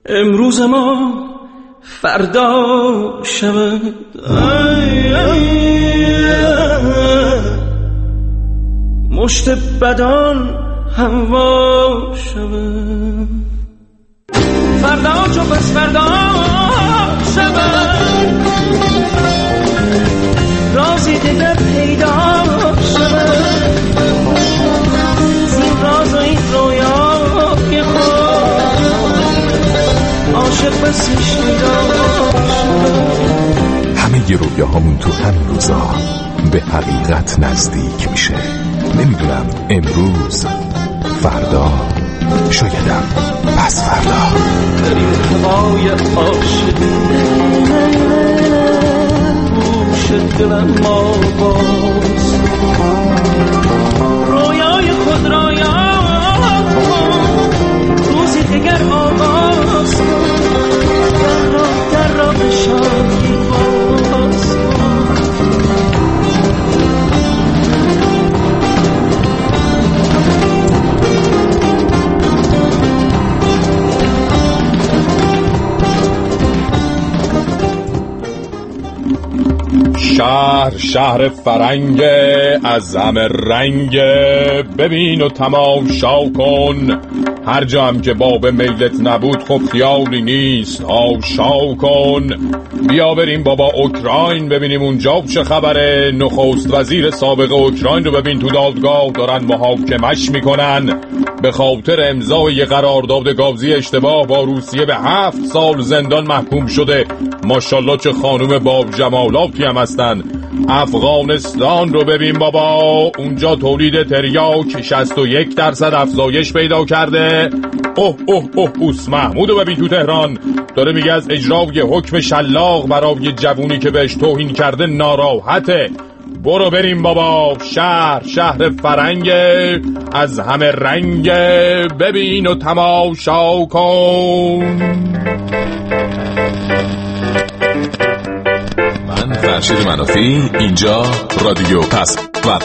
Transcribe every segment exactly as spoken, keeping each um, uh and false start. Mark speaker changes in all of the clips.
Speaker 1: امروز ما فردا شود. مشت بدان هوا شود. فردا چو پس فردا شود. رازی دیگر پیدا شود. زین راز و این رویای خود عاشق بسی شیدا شود.
Speaker 2: همه ی رویاهامون تو همین روزا به حقیقت نزدیک میشه. نمیدونم امروز، فردا، شایدم پس فردا.
Speaker 1: در این هوای عاشقی گوش دلم ما باز. رویای خود را یاد روزی دیگر آغاز کن. در را در را به شادی باز کن.
Speaker 3: شهر شهر فرنگ از همه رنگ، ببین و تماشا کن. هر جا هم که باب میلت نبود خب خیالی نیست، آشا کن. بیا بریم بابا اوکراین ببینیم اونجا چه خبره. نخست وزیر سابق اوکراین رو ببین تو دادگاه دارن محاکمش میکنن به خاطر امضای قرارداد گازی اشتباه با روسیه. به هفت سال زندان محکوم شده. ماشاءالله چه خانوم باب جمالاتی هم هستن. افغانستان رو ببین بابا، اونجا تولید تریاک شصت و یک درصد افزایش پیدا کرده. اوه اوه اوه اوس محمود رو ببین تو تهران داره میگه از اجرای حکم شلاق برای جوونی که بهش توهین کرده ناراحته. برو بریم بابا، شهر شهر فرنگ از همه رنگ، ببین و تماشا کن.
Speaker 2: من فرشید منافی، اینجا رادیو پس فردا.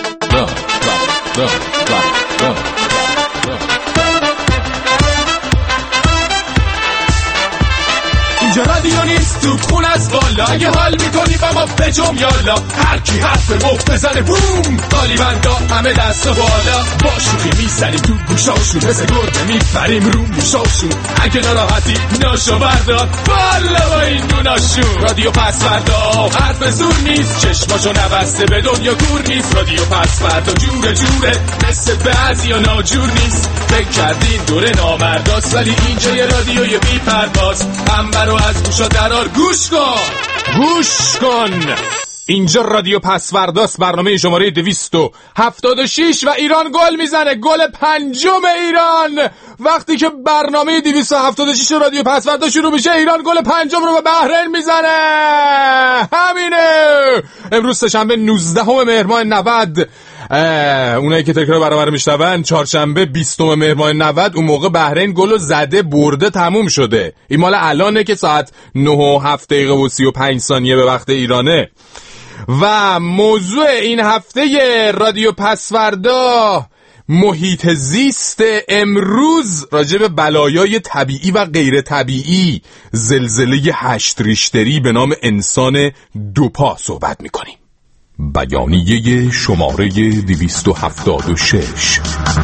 Speaker 4: اینجا رادیو نیست تو خون از بالا. اگه حال میکنی با ما بجم یالا. هر کی حرف مفت بزنه بوم، قالی بندا همه دست و بالا. با شوخی میزنیم تو گوشاشون، مثل گربه میپریم رو موشاشون. اگه ناراحتی ناشو بردار بالا با این دوناشون. رادیو پس فردا حرف زور نیست، چشماشو نبسته به دنیا کور نیست. رادیو پس فردا جوره جوره، مثل بعضی یا ناجور نیست. فکر کردین دوره نامرداست، ولی اینجا یه رادیوی بی پرواز. هم برو از گوشا درار گوش کن
Speaker 3: گوش کن. اینجا رادیو پسورداست، برنامه شماره دویست و هفتاد و شش و ایران گل میزنه، گل پنجم ایران. وقتی که برنامه دویست و هفتاد و شش رادیو پسوردا شروع میشه، ایران گل پنجم رو به بحرین میزنه. همینه. امروز سه‌شنبه نوزدهم مهر ماه نود. اونایی که تکرار برابر میشنون، چهارشنبه بیستم مهر ماه نود، اون موقع بحرین گلو زده برده تموم شده. این مال الانه که ساعت نه و هفت دقیقه و سی و پنج ثانیه به وقت ایرانه. و موضوع این هفته رادیو پسوردا محیط زیست. امروز راجع به بلایای طبیعی و غیر طبیعی، زلزله هشت ریشتری به نام انسان دوپا صحبت میکنیم.
Speaker 2: بیانیه شماره دویست و هفتاد و شش.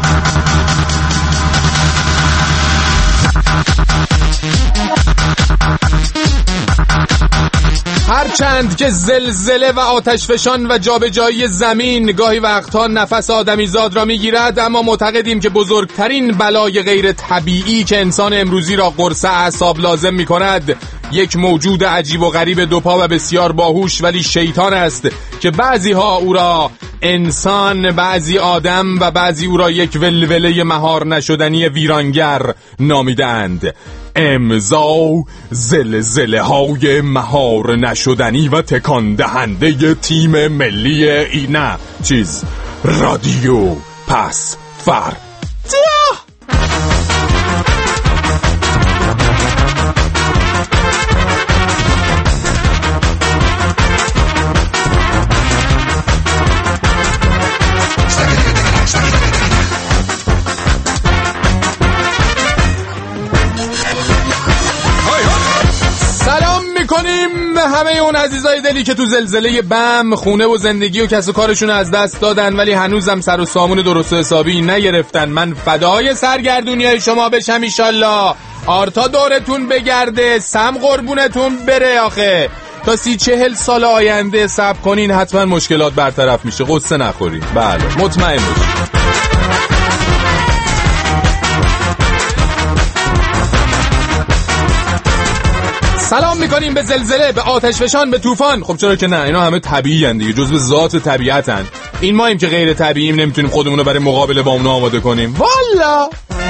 Speaker 3: هرچند که زلزله و آتشفشان و جابجایی زمین گاهی وقتها نفس آدمیزاد را میگیرد، اما معتقدیم که بزرگترین بلای غیر طبیعی که انسان امروزی را قرص اعصاب لازم میکند، یک موجود عجیب و غریب دوپا و بسیار باهوش ولی شیطان است که بعضی ها او را انسان، بعضی آدم و بعضی او را یک ولوله مهار نشدنی ویرانگر نامیدند. امضا زلزله های مهار نشدنی و تکان دهنده تیم ملی اینا چیز رادیو پس فردا. میکنیم به همه اون عزیزای دلی که تو زلزله بم خونه و زندگی و کس و کارشون از دست دادن ولی هنوزم سر و سامون درست و حسابی نگرفتن. من فدای سرگردونیای شما بشم ایشالله. آرتا دورتون بگرده، سم قربونتون بره. آخه تا سی چهل سال آینده صبر کنین حتما مشکلات برطرف میشه، قصه نخورین. بله مطمئن باشین. سلام میکنیم به زلزله، به آتش فشان، به طوفان. خب چرا که نه، اینا همه طبیعی ان دیگه، جزء ذات طبیعتن. این ماییم که غیر طبیعیم نمیتونیم خودمون رو برای مقابله با اونا آماده کنیم. والا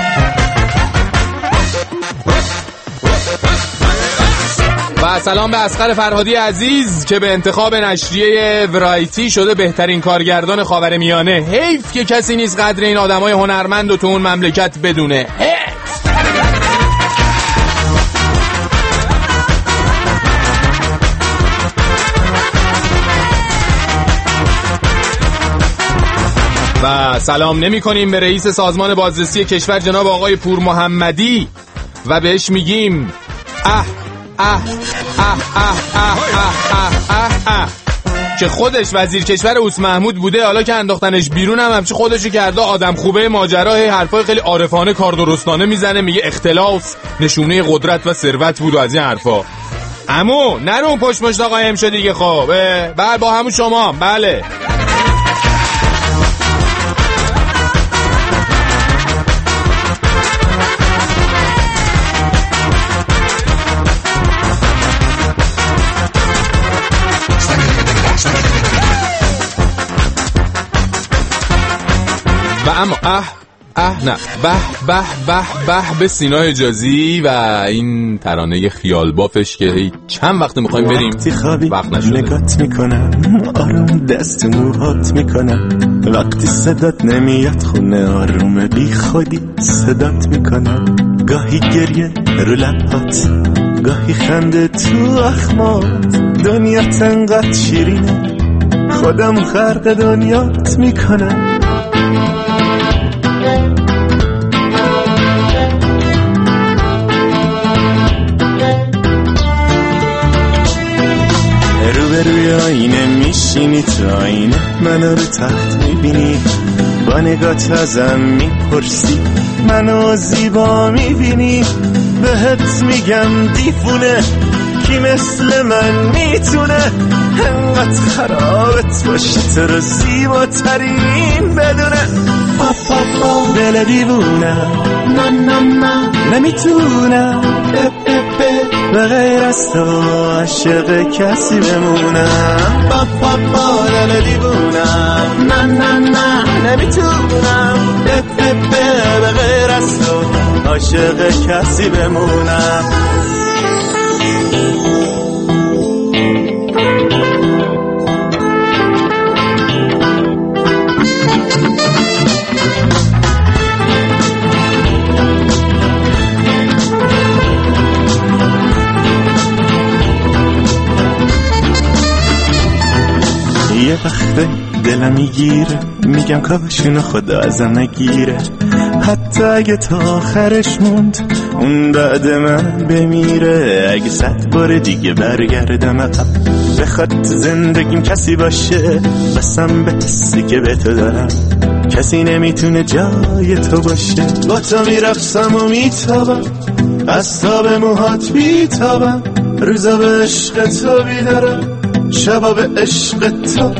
Speaker 3: و سلام به اصغر فرهادی عزیز که به انتخاب نشریه ورایتی شده بهترین کارگردان خاورمیانه. حیف که کسی نیست قدر این آدمای هنرمند و تو اون مملکت بدونه. حیف. و سلام نمی کنیم به رئیس سازمان بازرسی کشور جناب آقای پور محمدی و بهش میگیم اه اه اه اه اه اه اه اه که خودش وزیر کشور اوس محمود بوده، حالا که انداختنش بیرون هم همچه خودشو کرده آدم خوبه ماجرا، حرفای خیلی عارفانه کار درستانه میزنه، میگه اختلاف نشونه قدرت و ثروت بود و از این حرفا. عمو نرون پشت مشت قایم شد دیگه. خب بله با همون شما. بله و اما اه اه نه به به به به به سینا حجازی و این ترانه خیال بافش که چند وقت میخوایم بریم وقت نشده.
Speaker 5: نگات میکنم آروم دست موهات میکنم، وقتی صدات نمیاد خونه آروم بی خودی صدات میکنم، گاهی گریه رو لبات گاهی خنده تو اخمات، دنیا تنقدر شیرینه خودم خرق دنیات میکنم. روی آینه میشینی تو آینه منو رو تخت میبینی، با نگات ازم میپرسی منو زیبا میبینی، بهت میگم دیفونه کی مثل من میتونه انقدر خرابت باشه تو رو زیباترین بدونه. پاپا دل دیوونه نه نه نه نمیتونم به غیر از تو عاشق کسی بمونم. پاپا دل دیوونم نه نه نه نمیتونم به غیر از تو عاشق کسی بمونم. یه وقت دلم میگیره میگم کاشونو خدا ازم نگیره، حتی اگه تا آخرش موند اون بعد من بمیره، اگه صد بار دیگه برگردم عقب بخواد زندگیم کسی باشه بسم به حسی که به تو دارم کسی نمیتونه جای تو باشه. با تو میرقصم و میتابم از تاب موهات بیتابم، روزا به عشق تو بیدارم شبا به عشق تو.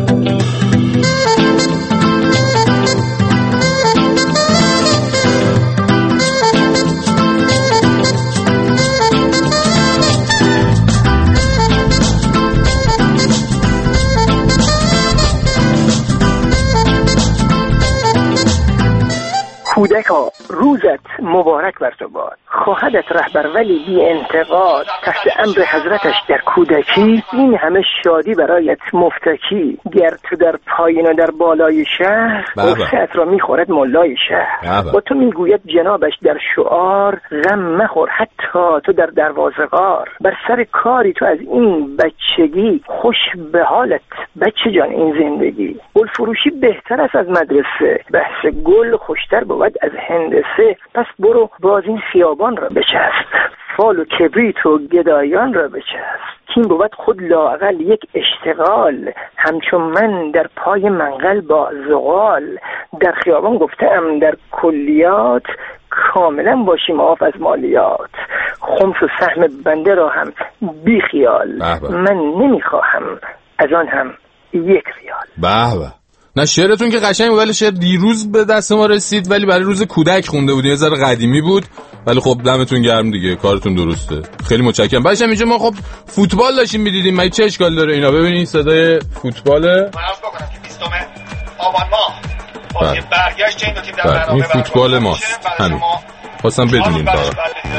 Speaker 6: کودکا روزت مبارک بر تو باد، خواهدت رهبر ولی بی انتقاد، تحت امر حضرتش در کودکی این همه شادی برایت مفتکی، گر تو در پایین و در بالای شهر غصه‌ات را میخورد ملای شهر، با تو میگوید جنابش در شعار غم مخور حتی تو در دروازه غار، بر سر کاری تو از این بچگی خوش به حالت بچه جان این زندگی، گل فروشی بهتر است از مدرسه، بحث گل خوشتر بود از هندسه، پس برو باز این خیابان را بچسب، فال و کبریت و گدایان را بچسب، کین بود خود لااقل یک اشتغال، همچون من در پای منقل با زغال. در خیابان گفتم در کلیات، کاملا باشیم معاف از مالیات. خمس و سهم بنده را هم بی خیال، من نمیخواهم از آن هم یک ریال.
Speaker 3: به به. نه شعرتون که قشنگ بود، ولی شعر دیروز به دست ما رسید، ولی برای روز کودک خونده بودین، یه ذره قدیمی بود، ولی خب دمتون گرم دیگه، کارتون درسته. خیلی متشکرم. بچه‌ها اینجا ما خب فوتبال داشتیم می‌دیدیم، مگه چه اشکال داره اینا؟ ببینید صدای فوتباله.
Speaker 7: من عرض بکنم که بیستم آبان ماه بازی برگشت این دو تیم در برنامه
Speaker 3: این فوتبال ماست. همین. خواستم بدونیم فقط.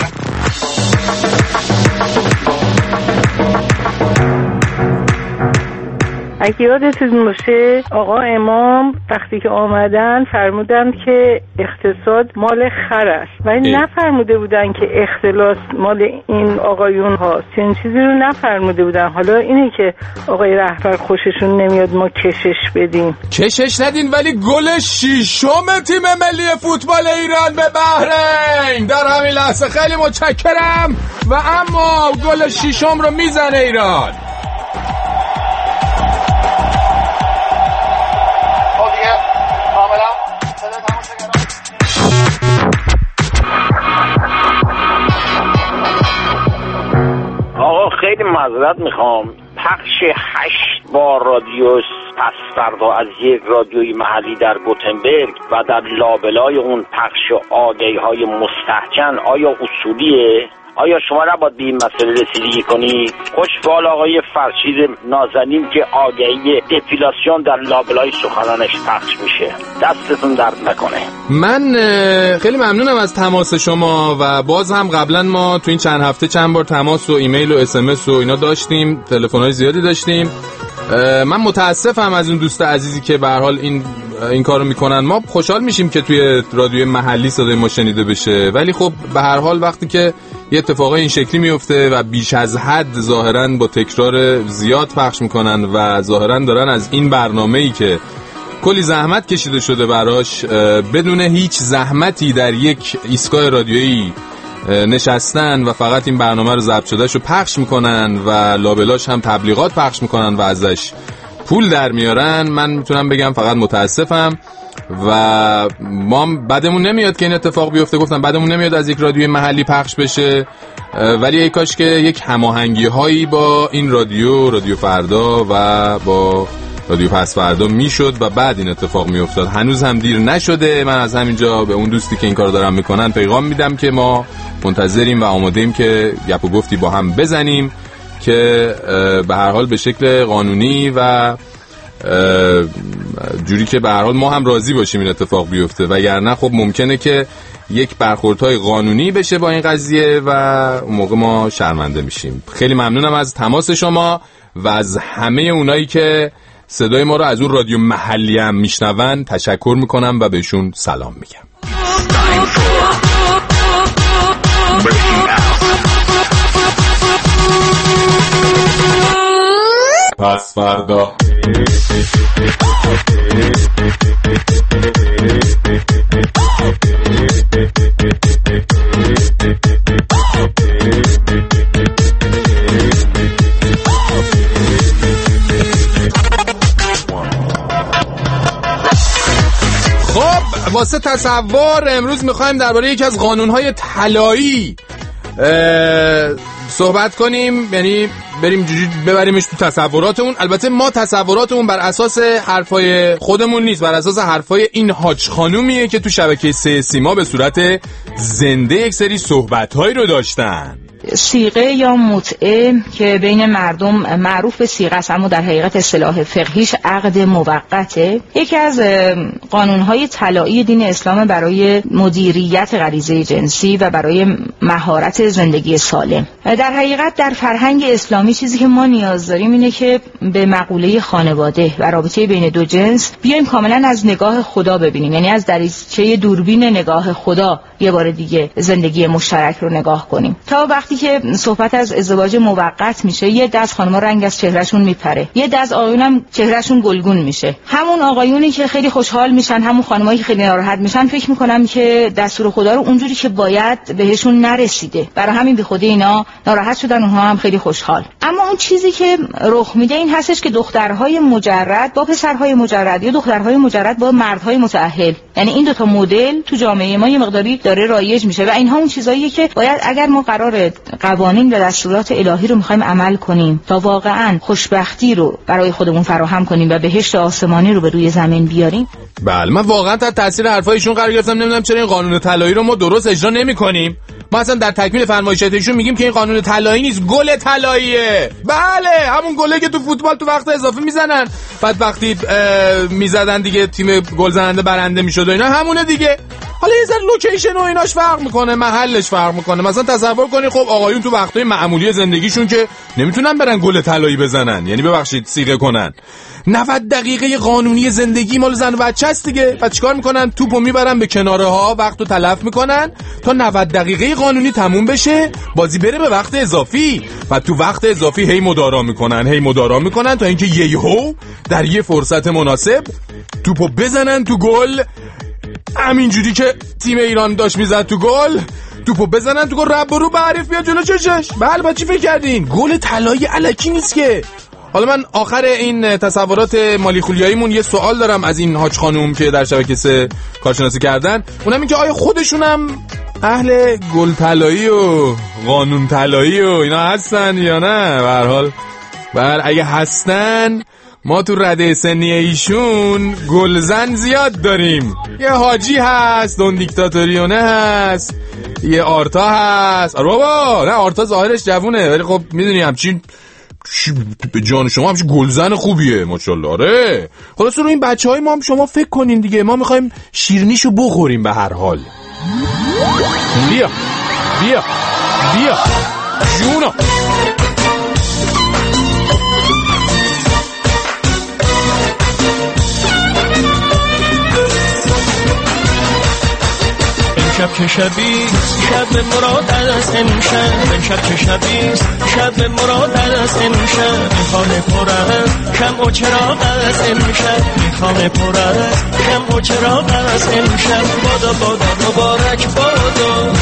Speaker 8: اگه یادتون باشه آقا امام وقتی که آمدن فرمودن که اقتصاد مال خر است، ولی نفرموده بودن که اختلاس مال این آقایون هاست. این چیزی رو نفرموده بودن. حالا اینه که آقای رهبر خوششون نمیاد ما کشش بدیم.
Speaker 3: کشش ندین، ولی گل شیشم تیم ملی فوتبال ایران به بحرین در همین لحظه. خیلی متشکرم. و اما گل شیشم رو میزنه ایران.
Speaker 9: آقا خیلی معذرت میخوام، پخش هشت بار رادیو پس فردا از یک رادیوی محلی در گوتنبرگ و در لابلای اون پخش آگهی های مستحکم آیا اصولیه؟ آیا شما نباید به این مسئله رسیدگی کنی؟ خوشبال آقای فرشید نازنین که آگهی دپیلاسیون در لابلای سخنانش پخش میشه. دستتون درد نکنه.
Speaker 3: من خیلی ممنونم از تماس شما و باز هم قبلا ما تو این چند هفته چند بار تماس و ایمیل و اس ام اس و اینا داشتیم، تلفن‌های زیادی داشتیم. من متاسفم از اون دوست عزیزی که به هر حال این این کارو میکنن. ما خوشحال میشیم که توی رادیوی محلی صدای ما شنیده بشه، ولی خب به هر حال وقتی که یه اتفاقای این شکلی میفته و بیش از حد ظاهرا با تکرار زیاد پخش میکنن و ظاهرا دارن از این برنامه‌ای که کلی زحمت کشیده شده براش بدون هیچ زحمتی در یک ایستگاه رادیویی نشستن و فقط این برنامه رو ضبط شدهشو پخش میکنن و لابلاش هم تبلیغات پخش میکنن و ازش پول در میارن، من میتونم بگم فقط متاسفم و ما بعدمون نمیاد که این اتفاق بیفته. گفتم بعدمون نمیاد از یک رادیوی محلی پخش بشه، ولی ای کاش که یک هماهنگی هایی با این رادیو رادیو فردا و با رادیو پس فردا میشد و بعد این اتفاق میافتاد. هنوز هم دیر نشده. من از همینجا به اون دوستی که این کارو دارن میکنن پیغام میدم که ما منتظریم و آماده‌ایم که گپ و گفتی با هم بزنیم که به هر حال به شکل قانونی و جوری که به هر حال ما هم راضی باشیم این اتفاق بیفته، وگرنه خب ممکنه که یک برخوردهای قانونی بشه با این قضیه و اون موقع ما شرمنده میشیم. خیلی ممنونم از تماس شما و از همه اونایی که صدای ما رو از اون رادیو محلی هم میشنون تشکر میکنم و بهشون سلام میگم. پس فردا خب واسه تصور امروز میخوایم درباره یکی از قانونهای طلایی صحبت کنیم، یعنی بریم جوری ببریمش تو تصوراتمون. البته ما تصوراتمون بر اساس حرفای خودمون نیست، بر اساس حرفای این حاج خانومیه که تو شبکه سه سیما به صورت زنده یک سری صحبت‌هایی رو داشتن.
Speaker 10: صیغه یا متعه که بین مردم معروف به صیغه است اما در حقیقت اصطلاح فقهیش عقد موقته، یکی از قانونهای طلایی دین اسلام برای مدیریت غریزه جنسی و برای مهارت زندگی سالم. در حقیقت در فرهنگ اسلامی چیزی که ما نیاز داریم اینه که به مقوله خانواده و رابطه بین دو جنس بیایم کاملا از نگاه خدا ببینیم، یعنی از دریچه دوربین نگاه خدا یه بار دیگه زندگی مشترک رو نگاه کنیم. تا وقتی که صحبت از ازدواج موقت میشه، یه دست خانم‌ها رنگ از چهرهشون میپره، یه دست آقایونم چهرهشون گلگون میشه. همون آقایونی که خیلی خوشحال میشن، همون خانمایی که خیلی ناراحت میشن، فکر میکنم که دستور خدا رو اونجوری که باید بهشون نرسیده، برای همین بی خودی اینا ناراحت شدن، اونها هم خیلی خوشحال. اما اون چیزی که رخ میده این هستش که دخترهای مجرد با پسرهای مجرد یا دخترهای مجرد با مردهای متأهل، یعنی این دو تا مدل تو جامعه ما یه مقداری داره رایج میشه و اینها اون چیزاییه که باید اگر ما قرار قوانین و دستورات الهی رو میخوایم عمل کنیم تا واقعا خوشبختی رو برای خودمون فراهم کنیم و بهشت آسمانی رو به روی زمین بیاریم.
Speaker 3: بله، من واقعا تحت تاثیر حرفایشون قرار گرفتم. نمیدونم چرا این قانون طلایی رو ما درست اجرا نمی‌کنیم. ما اصلا در تکمیل فرمایشاتشون میگیم که این قانون طلایی نیست، گل طلاییه. بله، همون گله که تو فوتبال تو وقت اضافه میزنن، بعد وقتی میزدن دیگه تیم گل زننده برنده میشد و اینا، همونه دیگه. حالا یه ذره لوکیشن و ایناش فرق میکنه، محلش فرق میکنه. مثلا تصور کنید خب آقایون تو وقتای معمولی زندگیشون که نمیتونن برن گل طلایی بزنن، یعنی ببخشید سیغه کنن، نود دقیقه قانونی زندگی مال زن و بچه است دیگه. بعد چیکار میکنن؟ توپو میبرن به کناره ها، وقتو تلف میکنن تا نود دقیقه قانونی تموم بشه، بازی بره به وقت اضافی. و تو وقت اضافی هی مدارا میکنن هی مدارا میکنن تا اینکه یهو در یه فرصت مناسب توپو بزنن تو گل. همینجوری که تیم ایران داشت میزد تو گل، توپو بزنن تو گل، رب رو به حریف بیاد جلو چشش. بله، با چی فکر کردین؟ گل طلایی الکی نیست که. حالا من آخر این تصورات مالی خولیاییمون یه سوال دارم از این حاج خانوم که در شبکه سه کارشناسی کردن، اونم این که آیا خودشونم اهل گل طلایی و قانون طلایی و اینا هستن یا نه؟ به هر حال بله، اگه هستن ما تو رده سنی ایشون گلزن زیاد داریم. یه حاجی هست، دون دیکتاتوریونه هست، یه آرتا هست. آره بابا، نه آرتا ظاهرش جوونه ولی خب میدونی همچین به جان شما همچین گلزن خوبیه ماشاءالله. آره خلاص رو این بچه های ما هم شما فکر کنین دیگه، ما میخوایم شیرنیشو بخوریم به هر حال. بیا بیا بیا جونا.
Speaker 1: شب که شبیست شب مراد از امشب، شب که شبیست شب مراد از امشب، میخوام پر از شمع و چراغ از امشب، میخوام پر از شمع و چراغ از امشب. بادا بادا مبارک بادا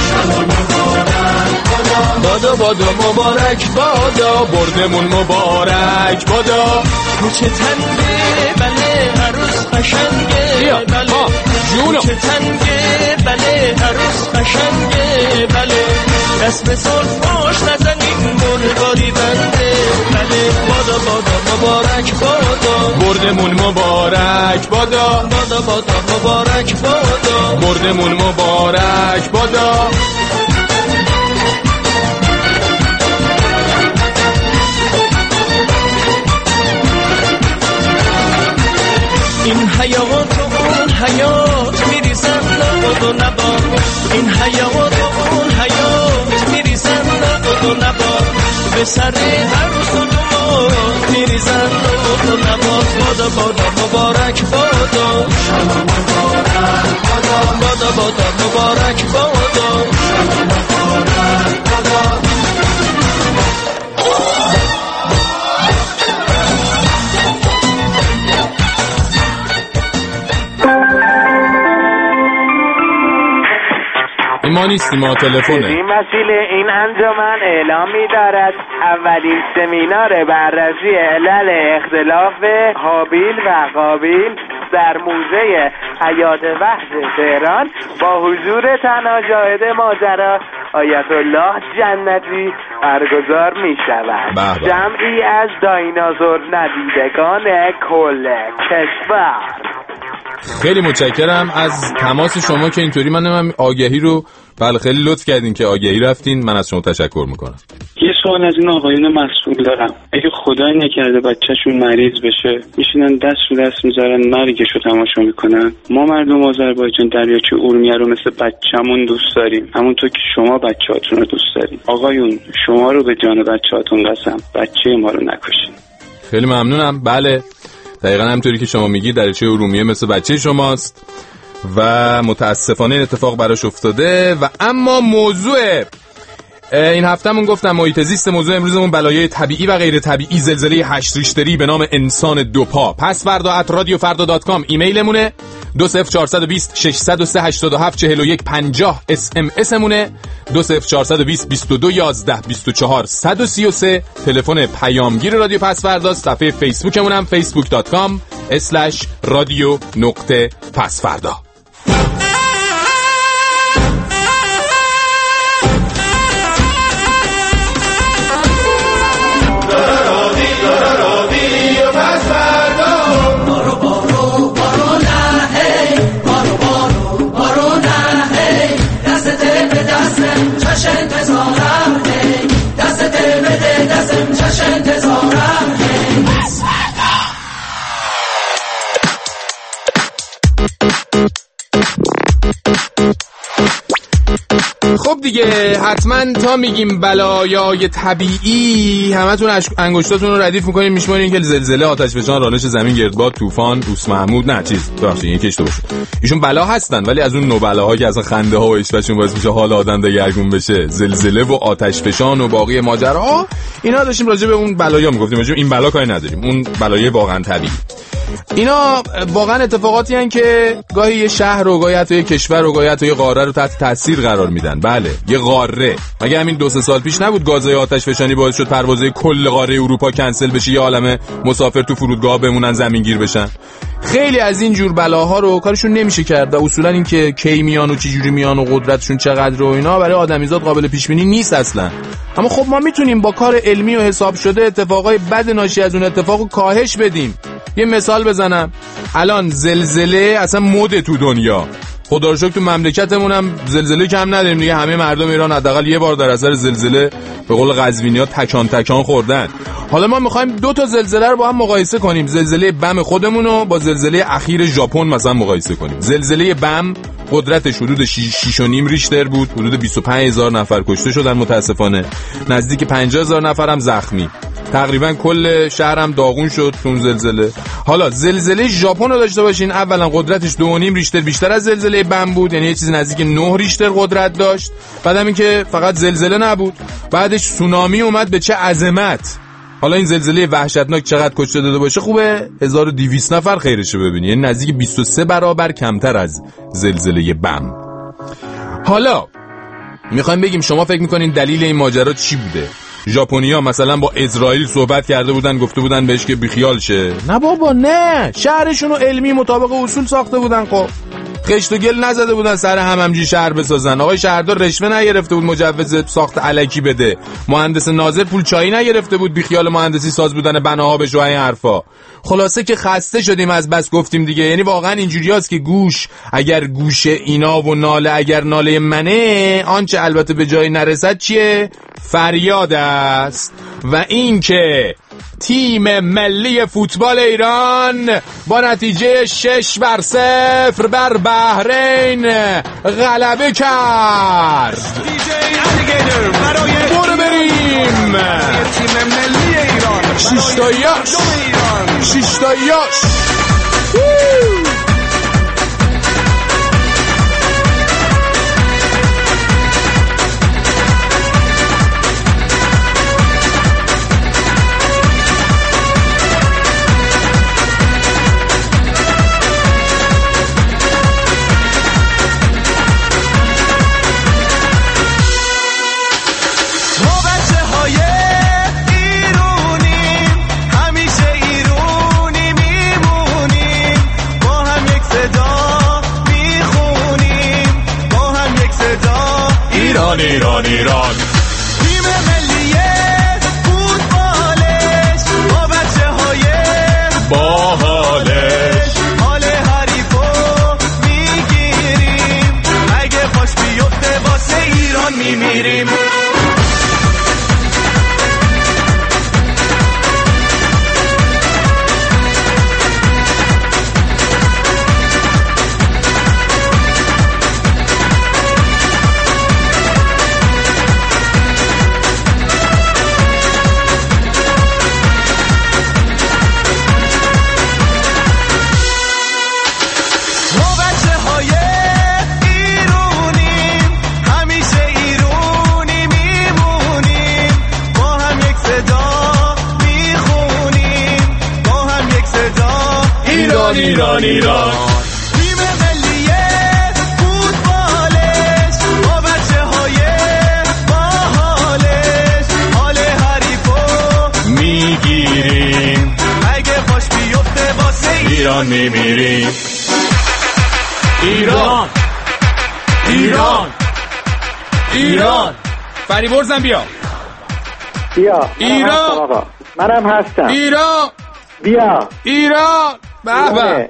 Speaker 1: بادا بادا مبارک بادا، بردمون مبارک بادا. کوچه تنگه بله عروس قشنگه، بله کوچه تنگه بله عروس قشنگه، بله دست به سرفاش نزنین مرغاری بنده، بله بادا بادا مبارک بادا،
Speaker 3: بردمون مبارک بادا
Speaker 1: بادا بادا مبارک بادا،
Speaker 3: بردمون مبارک بادا.
Speaker 1: این حیات و اون حیات میریزن نباد و نباد، این حیات و اون حیات میریزن نباد و نباد، به سر عروس و دماد میریزن نباد و نباد. بادا بادا مبارک بادا بادا بادا مبارک بادا.
Speaker 3: ما نیستیم، ما تلفونه.
Speaker 11: این مسئله این انجمن اعلام می‌دارد اولین سمینار بررسی علل اختلاف هابیل و قابیل در موزه حیات وحش تهران با حضور تنها شاهد ماجرا آیت الله جنتی برگزار می‌شود. جمعی از دایناسور ندیدگان کل کشور.
Speaker 3: خیلی متشکرم از تماس شما که اینطوری من هم آگهی رو بله خیلی لطف کردین که آگهی رفتین. من از شما تشکر میکنم.
Speaker 12: یه سوال از این آقایون مسئول دارم. اگه خدای نکرده بچه‌شون مریض بشه میشینن دست رو دست میذارن مرگشو تماشا میکنن. ما مردم آذربایجان دریاچه اورمیه رو مثل بچه‌مون دوست داریم، همونطور که شما بچه‌هاتون رو دوست دارین. آقایون شما رو به جان بچه‌هاتون قسم بچه ما رو نکشین.
Speaker 3: خیلی ممنونم. بله دقیقاً همونطوری که شما میگی دریاچه ارومیه مثل بچه شماست و متاسفانه این اتفاق براش افتاده. و اما موضوع این هفتهمون گفتم محیط زیست، موضوع امروزمون بلایای طبیعی و غیر طبیعی، زلزله هشت ریشتری به نام انسان دو پا. پس فردا ات رادیو فردا دات کام ایمیلمونه، دو صفر چهار دو صفر شش صفر سه هشت هفت چهل و یک پنجاه اس ام اسمونه، دو صفر چهار دو صفر بیست و دو یازده بیست و چهار صد و سی و سه تلفن پیامگیر رادیو پس فردا. صفحه فیسبوکمون هم فیسبوک دات کام اسلش رادیو نقطه پس فردا. خب دیگه حتما تا میگیم بلایای طبیعی همتون انگشتاتون رو ردیف میکنین، میشمارین که زلزله، آتش فشان، رانش زمین، گردباد، طوفان، اوس محمود، نه چیز ببخشید یکی اشتباه شد، ایشون بلا هستن ولی از اون نوع بلاها که اصلا خنده ها و اشوهشون باعث میشه حال آدم دگرگون بشه، زلزله و آتش فشان و باقی ماجراها، اینا داشتیم راجع به اون بلایا میگفتیم، راجع به این بلا کاری نداریم، اون بلایای واقعا طبیعی. اینا واقعا اتفاقاتی هستن که گاهی یه شهر و گاهی حتی یه کشور و گاهی حتی یه قاره رو تحت تاثیر قرار میدن. بله یه قاره، مگه همین دو سه سال پیش نبود گازهای آتش فشانی باعث شد پروازهای کل قاره اروپا کنسل بشه، یه عالمه مسافر تو فرودگاه بمونن زمینگیر بشن. خیلی از این جور بلاها رو کارشون نمیشه کرد و اصولا این که کی میان و چه جوری میان و قدرتشون چقدر و اینا برای آدمیزاد قابل پیش بینی نیست اصلا. اما خب ما میتونیم با کار علمی و حساب شده اتفاقای بد ناشی از اون اتفاقو کاهش بدیم. یه مثال بزنم، الان زلزله اصلا مد تو دنیا، خدا رو شکر تو مملکتمون هم زلزله کم نداریم دیگه، همه مردم ایران حداقل یه بار در اثر زلزله به قول قزوینی‌ها تکان تکان خوردن. حالا ما می‌خوایم دو تا زلزله رو با هم مقایسه کنیم، زلزله بم خودمون رو با زلزله اخیر ژاپن مثلا مقایسه کنیم. زلزله بم قدرتش حدود شش و نیم ریشتر بود، حدود بیست و پنج هزار نفر کشته شدن متاسفانه، نزدیک پنجاه هزار نفر هم زخمی، تقریبا کل شهرم داغون شد تو اون زلزله. حالا زلزله ژاپن رو داشته باشین، اولا قدرتش دو و نیم ریشتر بیشتر از زلزله بم بود، یعنی یه چیزی نزدیک نه ریشتر قدرت داشت. بعدم این که فقط زلزله نبود، بعدش سونامی اومد به چه عظمت. حالا این زلزله وحشتناک چقدر کشته داده باشه خوبه، هزار و دویست نفر خیرشو ببینی، یعنی نزدیک بیست و سه برابر کمتر از زلزله بم. حالا میخوایم بگیم شما فکر میکنین دلیل این ماجرا چی بوده؟ ژاپنیا مثلا با اسرائیل صحبت کرده بودن، گفته بودن بهش که بیخیال شه؟ نه بابا، نه، شهرشون رو علمی مطابق اصول ساخته بودن. خب خشت و گل نزده بودن سر هم همجی شهر بسازن. آقای شهردار رشوه نگرفته بود مجوز ساخت الکی بده، مهندس ناظر پول چایی نگرفته بود بیخیال مهندسی ساز بودن بناها بشه و این حرفا. خلاصه که خسته شدیم از بس گفتیم دیگه. یعنی واقعا اینجوریاست که گوش اگر گوش اینا و ناله اگر ناله منه، آنچه البته به جای نرسد چیه؟ فریاد است. و این که تیم ملی فوتبال ایران با نتیجه شش بر صفر بر بحرین غلبه کرد. برو بریم تیم ملی ایران، شیشتاییاش شیشتاییاش ایران ایران ایران. تیم ملی فوتبالش با بچه های باحالش، حال حریفو میگیریم، اگه خوش بیفته واسه ایران میمیریم.
Speaker 1: ایران ایران ایران. تیم ملی فوتبالش با بچه های باحالش حال حریفو میگیریم، اگه خوش بیفته واسه ایران میمیریم. ایران ایران ایران. فریبرزم بیا
Speaker 13: بیا.
Speaker 1: ایران
Speaker 13: منم هستم.
Speaker 1: ایران
Speaker 13: بیا.
Speaker 1: ایران. بابا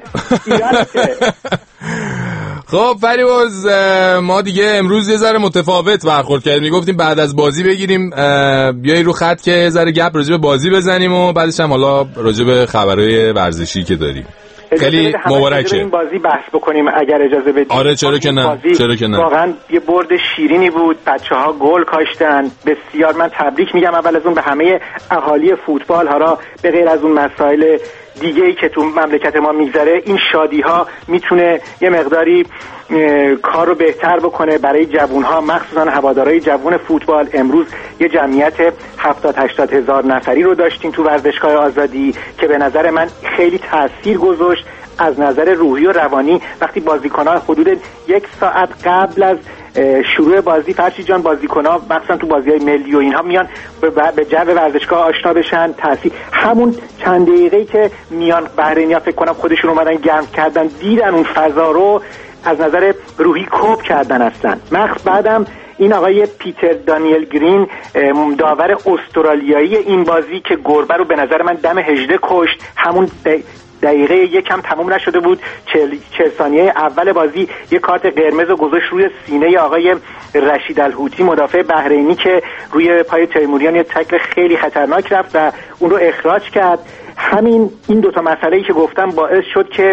Speaker 1: خب فریبرز، ما دیگه امروز یه ذره متفاوت برخورد کردیم. میگفتیم بعد از بازی بگیریم بیایی رو خط که یه ذره گپ راجع به بازی بزنیم و بعدش هم حالا راجع به خبرهای ورزشی که داریم. خیلی مبارکه.
Speaker 13: این بازی بحث بکنیم اگر اجازه بدید.
Speaker 1: آره چرا که نه، چرا که نه.
Speaker 13: واقعا یه برد شیرینی بود، بچه‌ها گل کاشتن بسیار. من تبریک میگم اول از اون به همه اهالی فوتبال ها، به غیر از اون مسائل دیگه‌ای که تو مملکت ما میگذره. این شادی‌ها میتونه یه مقداری کار رو بهتر بکنه برای جوان‌ها، مخصوصا هوادارهای جوان فوتبال. امروز یه جمعیت هفتاد هشتاد هزار نفری رو داشتیم تو ورزشگاه آزادی که به نظر من خیلی تاثیر گذاشت از نظر روحی و روانی. وقتی بازیکن‌ها حدود یک ساعت قبل از شروع بازی، فرشی جان، بازیکن‌ها مثلا تو بازی‌های ملی و اینها میان به جو ورزشگاه آشنا بشن، تاثیر همون چند دقیقه‌ای که میان بحرینی‌ها فکر کنم خودشون اومدن گرم کردن، دیدن اون فضا رو، از نظر روحی کوب کردن اصلا. مخصوص بعدم این آقای پیتر دانیل گرین، داور استرالیایی این بازی که گربه رو به نظر من دم هجده کشت، همون دقیقه یکم تموم نشده بود، چهل ثانیه اول بازی یه کارت قرمز رو گذاشت روی سینه آقای رشید الحوتی مدافع بحرینی که روی پای تیموریان یه تکل خیلی خطرناک رفت و اون رو اخراج کرد. همین این دوتا مسئله‌ای که گفتم باعث شد که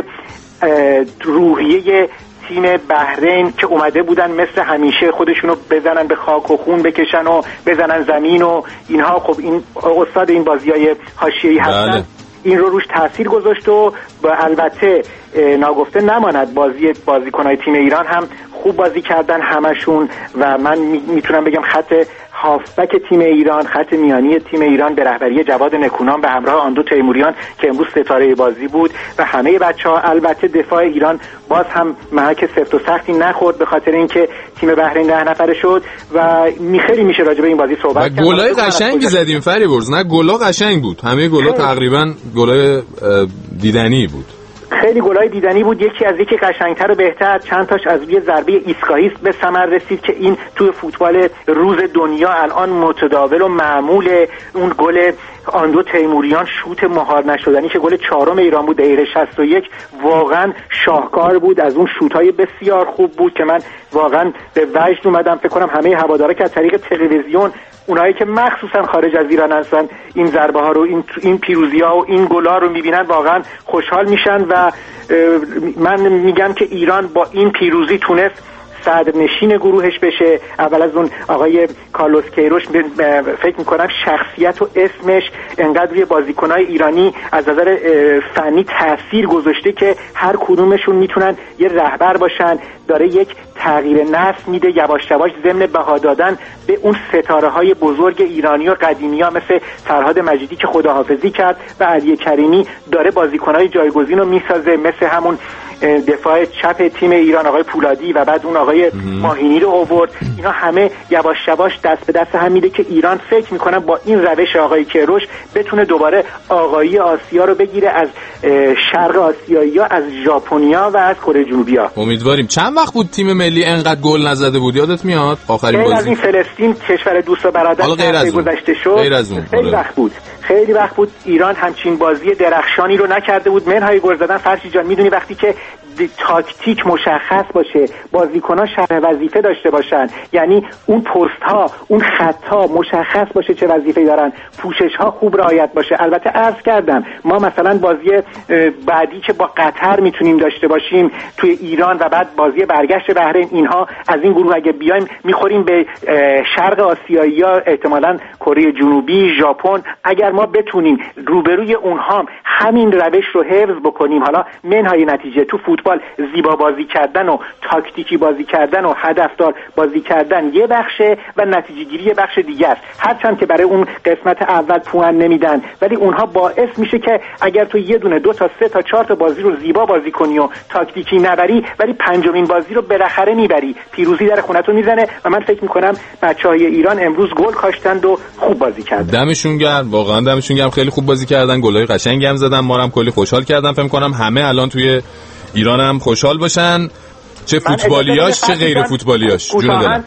Speaker 13: روحیه تیم بحرین که اومده بودن مثل همیشه خودشونو بزنن به خاک و خون بکشن و بزنن زمین و اینها، خب این استاد این بازی‌های حاشیه‌ای هستن. بله. این رو روش تاثیر گذاشت و البته ناگفته نماند بازی بازیکن‌های تیم ایران هم خوب بازی کردن همشون و من میتونم بگم خط هافبک تیم ایران، خط میانی تیم ایران به رهبری جواد نکونام به همراه آندو تیموریان که امروز ستاره بازی بود و همه بچه‌ها. البته دفاع ایران باز هم محک سفت و سختی نخورد به خاطر اینکه تیم بحرین ده نفره شد و خیلی میشه راجع به این بازی صحبت کرد.
Speaker 1: گلای قشنگی زدیم فریبرز، نه گلا قشنگ بود، همه گلا تقریبا گلای دیدنی بود.
Speaker 13: خیلی گلای دیدنی بود، یکی از یکی قشنگتر و بهتر. چند تاش از روی ضربه ایسکایی به ثمر رسید که این توی فوتبال روز دنیا الان متداول و معمول. اون گل آندو تیموریان، شوت مهار نشدنی که گل چهارم ایران بود دقیقه شصت و یک، واقعا شاهکار بود. از اون شوت‌های بسیار خوب بود که من واقعا به وجد اومدم. فکر کنم همه هوادارا که از طریق تلویزیون، اونایی که مخصوصا خارج از ایران هستن، این ضربه ها رو، این این پیروزی ها و این گل ها رو میبینن واقعا خوشحال میشن و من میگم که ایران با این پیروزی تونست صدرنشین گروهش بشه. اول از اون آقای کارلوس کیروش فکر میکنم شخصیت و اسمش انقدر روی بازیکنهای ایرانی از نظر فنی تاثیر گذاشته که هر کدومشون میتونن یه رهبر باشن. داره یک تغییر نسل میده یواش یواش ضمن بها دادن به اون ستاره های بزرگ ایرانی و قدیمی ها مثل فرهاد مجیدی که خداحافظی کرد و علی کریمی. داره بازیکنهای جایگزین رو میسازه مثل همون دفاع چپ تیم ایران آقای پولادی و بعد اون آقای ماهینی رو آورد. اینا همه یواش یواش دست به دست هم میده که ایران فکر میکنم با این روش آقای کیروش بتونه دوباره آقایی آسیا رو بگیره از شرق آسیایی‌ها، از ژاپنیا و از کره جنوبی‌ها.
Speaker 1: امیدواریم. چند وقت بود تیم ملی انقدر گل نزده بود؟ یادت میاد آخرین بازی؟
Speaker 13: از این فلسطین کشور دوست و برادر گذشته شد.
Speaker 1: غیر از اون
Speaker 13: خیلی وقت بود. خیلی وقت بود ایران همچین بازی درخشانی رو نکرده بود. منهای گل زدن. فرشی جان میدونی وقتی که تاکتیک مشخص باشه، بازیکن‌ها شرح وظیفه داشته باشن، یعنی اون پست ها، اون خط ها مشخص باشه چه وظیفه‌ای دارن، پوشش ها خوب رعایت باشه. البته عرض کردم ما مثلا بازی بعدی که با قطر میتونیم داشته باشیم توی ایران و بعد بازی برگشت بحرین، اینها از این گروه اگه بیایم میخوریم به شرق آسیایی‌ها، احتمالاً کره جنوبی، ژاپن. اگر ما بتونیم روبروی اونها همین روش رو حفظ بکنیم، حالا منهای نتیجه تو فوتبال فوتبال زیبا بازی کردن و تاکتیکی بازی کردن و هدفدار بازی کردن یه بخشه و نتیجه گیری یه بخش دیگه است. هرچند که برای اون قسمت اول پوان نمیدن، ولی اونها باعث میشه که اگر تو یه دونه دو تا سه تا چهار تا بازی رو زیبا بازی کنی و تاکتیکی نبری، ولی پنجمین بازی رو بالاخره میبری، پیروزی در خونتون میزنه. و من فکر میکنم بچهای ایران امروز گل کاشتند و خوب بازی کردن.
Speaker 3: دمشون گرم، واقعا دمشون گرم، خیلی خوب بازی کردن، گلای قشنگی هم زدن، ما هم کلی خوشحال کردن. فکر کنم همه الان توی ایران هم خوشحال باشن، چه فوتبالیاش چه غیر فوتبالیاش. جون دلم.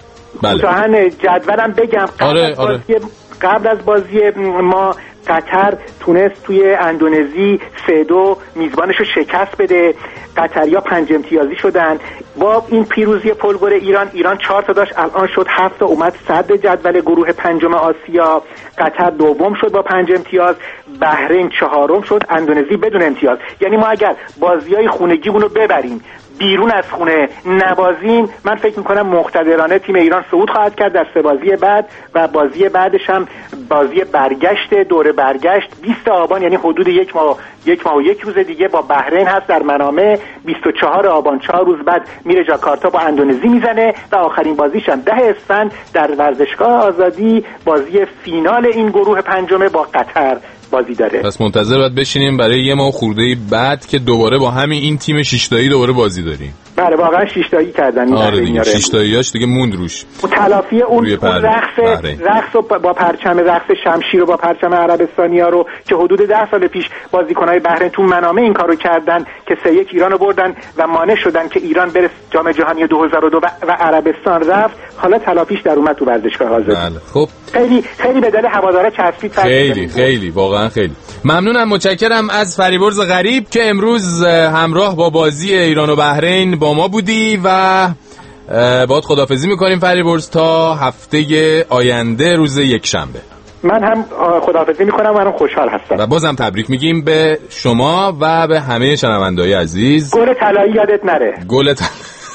Speaker 13: بله. جدولم بگم قبل
Speaker 3: آره،
Speaker 13: از
Speaker 3: آره.
Speaker 13: بازی قبل از بازی ما قطر تونست توی اندونزی سه دو میزبانش رو شکست بده. قطریا پنج امتیازی شدن. با این پیروزی پلگور ایران، ایران چهار تا داشت، الان شد هفت تا، اومد صدر جدول گروه پنجم آسیا. قطر دوم شد با پنج امتیاز، بحرین چهارم شد، اندونزی بدون امتیاز. یعنی ما اگر بازیای خونگیمون رو ببریم بیرون از خونه نبازیم، من فکر میکنم مقتدرانه تیم ایران صعود خواهد کرد در سه بازی بعد و بازی بعدش هم بازی برگشت دوره برگشت بیست آبان، یعنی حدود یک ماه یک ماه و یک روز دیگه با بحرین هست در منامه. بیست و چهار آبان چهار روز بعد میره جاکارتا با اندونزی میزنه و آخرین بازیش هم ده اسفند در ورزشگاه آزادی بازی فینال این گروه پنجمه با قطر بازی داره.
Speaker 3: پس منتظر باید بشینیم برای یه ماه خورده بعد که دوباره با همین این تیم شش تایی دوباره بازی داریم.
Speaker 13: بله واقعا شش تایی کردن.
Speaker 3: آره دیگه شش تاییاش دیگه موند روش.
Speaker 13: تلافی اون رقص رقص با پرچم رقص شمشیر و با پرچم عربستانی‌ها رو که حدود ده سال پیش بازیکن‌های بحرین تو منامه این کارو کردن که سه یک ایرانو بردن و مانع شدن که ایران بره جام جهانی دو هزار و دو و عربستان رفت. حالا تلافیش در اومد تو ورزشگاه آزادی.
Speaker 3: بله. خب
Speaker 13: خیلی خیلی به دل هوادارا چسبید.
Speaker 3: خیلی خیلی واقعا خیلی ممنونم، متشکرم از فریبرز غریب که امروز همراه با بازی ایران و بحرین با ما بودی و باهات خداحافظی میکنیم فریبرز تا هفته آینده روز یک شنبه.
Speaker 13: من هم خداحافظی میکنم و من خوشحال هستم
Speaker 3: و بازم تبریک میگیم به شما و به همه شنونده‌های عزیز.
Speaker 13: گل طلایی یادت نره.
Speaker 3: گل طلایی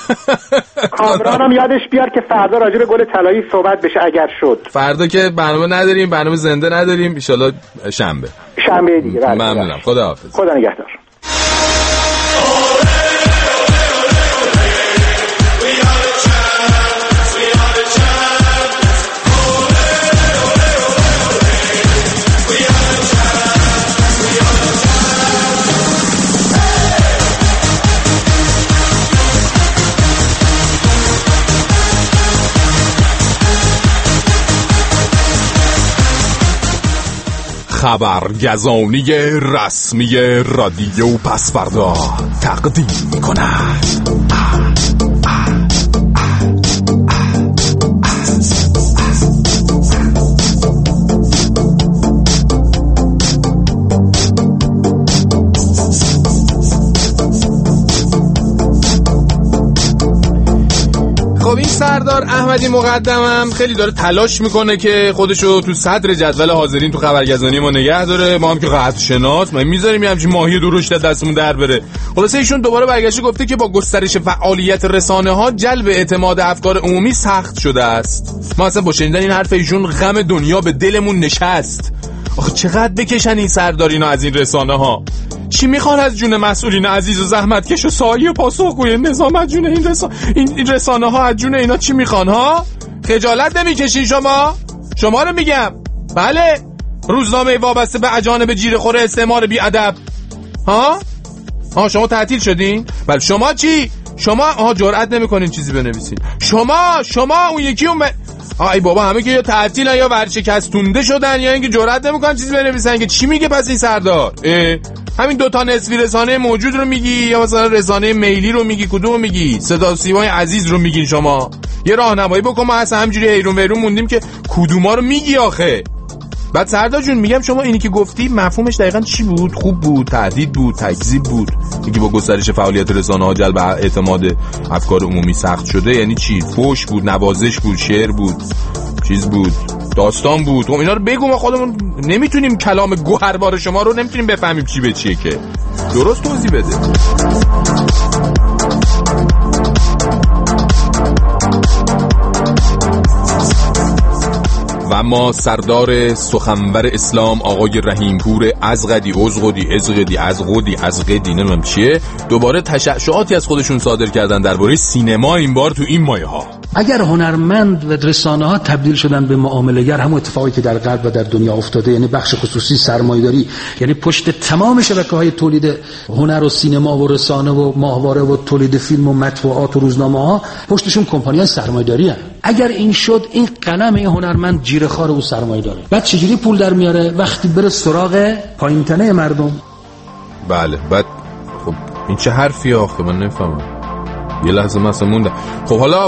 Speaker 13: کامرانم یادش بیار که فردا راجع به گل طلایی صحبت بشه اگر شد.
Speaker 3: فردا که برنامه نداریم، برنامه زنده نداریم، ان شاءالله شنبه.
Speaker 13: شنبه دیگه.
Speaker 3: ممنونم. خداحافظ.
Speaker 13: خدا نگهدار.
Speaker 3: خبرگزانی رسمی رادیو پسوردا تقدیم می‌کند. خب این سردار احمدی مقدمم خیلی داره تلاش میکنه که خودشو تو صدر جدول حاضرین تو خبرگزانی ما نگه داره. ما هم که قطع شناس ما میذاریم یه همچین ماهی درشت دستمون در بره. خلاصه ایشون دوباره برگشته گفته که با گسترش فعالیت رسانه ها جلب اعتماد افکار عمومی سخت شده است. ما اصلا با شنیدن این حرف ایشون غم دنیا به دلمون نشست. آخه چقدر بکشن این سردارینا از این رسانه ها. چی میخوان از جون مسئولین عزیز و زحمتکش و سایه پاسخگوی نظام از جون این رسانه این رسانه ها از جون اینا چی میخوان ها؟ خجالت نمیکشین شما؟ شما رو میگم. بله روزنامه وابسته به اجانب جیره‌خور استعمار بی ادب. ها؟ ها شما تعطیل شدین؟ بله شما چی؟ شما آها جرئت نمیکنین چیزی بنویسین. شما شما اون یکی اون ب... ای بابا همه که یا تعطیلن یا ورشکستونده شدن یا اینکه جرئت نمیکنن چیزی بنویسن که چی میگه پس این سردار؟ همین دوتا نصفی رسانه موجود رو میگی یا مثلا رسانه میلی رو میگی؟ کدوم میگی؟ صدا سیمای عزیز رو میگین شما؟ یه راهنمایی بکن. ما اصلا همجوری حیرون ویرون موندیم که کدوما رو میگی آخه. بعد سردار جون میگم شما اینی که گفتی مفهومش دقیقاً چی بود؟ خوب بود، تهدید بود، تکذیب بود؟ میگی با گسترش فعالیت رسانه‌ها جلب اعتماد افکار عمومی سخت شده یعنی چی؟ فحش بود، نوازش بود، شعر بود، چیز بود، داستان بود. خب اینا رو بگو، ما خودمون نمیتونیم کلام گوهربار شما رو نمیتونیم بفهمیم چی به چیه که. درست توضیح بده. و و اما سردار سخنور اسلام آقای رحیمپور ازغدی ازغدی ازغدی ازغدی ازغدی نمیدونم چیه، دوباره تشعشعاتی از خودشون صادر کردن درباره سینما، این بار تو این مایه ها.
Speaker 14: اگر هنرمند و رسانه ها تبدیل شدن به معامله‌گر، همون اتفاقی که در غرب و در دنیا افتاده، یعنی بخش خصوصی سرمایه‌داری، یعنی پشت تمام شبکه‌های تولید هنر و سینما و رسانه و ماهواره و تولید فیلم و مطبوعات و روزنامه‌ها، پشتشون کمپانی‌های سرمایه‌داری هستند. اگر این شد، این قلم این هنرمند جیره‌خوار او سرمایه‌داره. بعد چجوری پول در میاره؟ وقتی بره سراغ پایین‌تنه مردم.
Speaker 3: بله. بعد خب این چه حرفی آخه؟ من نفهمم. یه لحظه مثلا موندم. خب حالا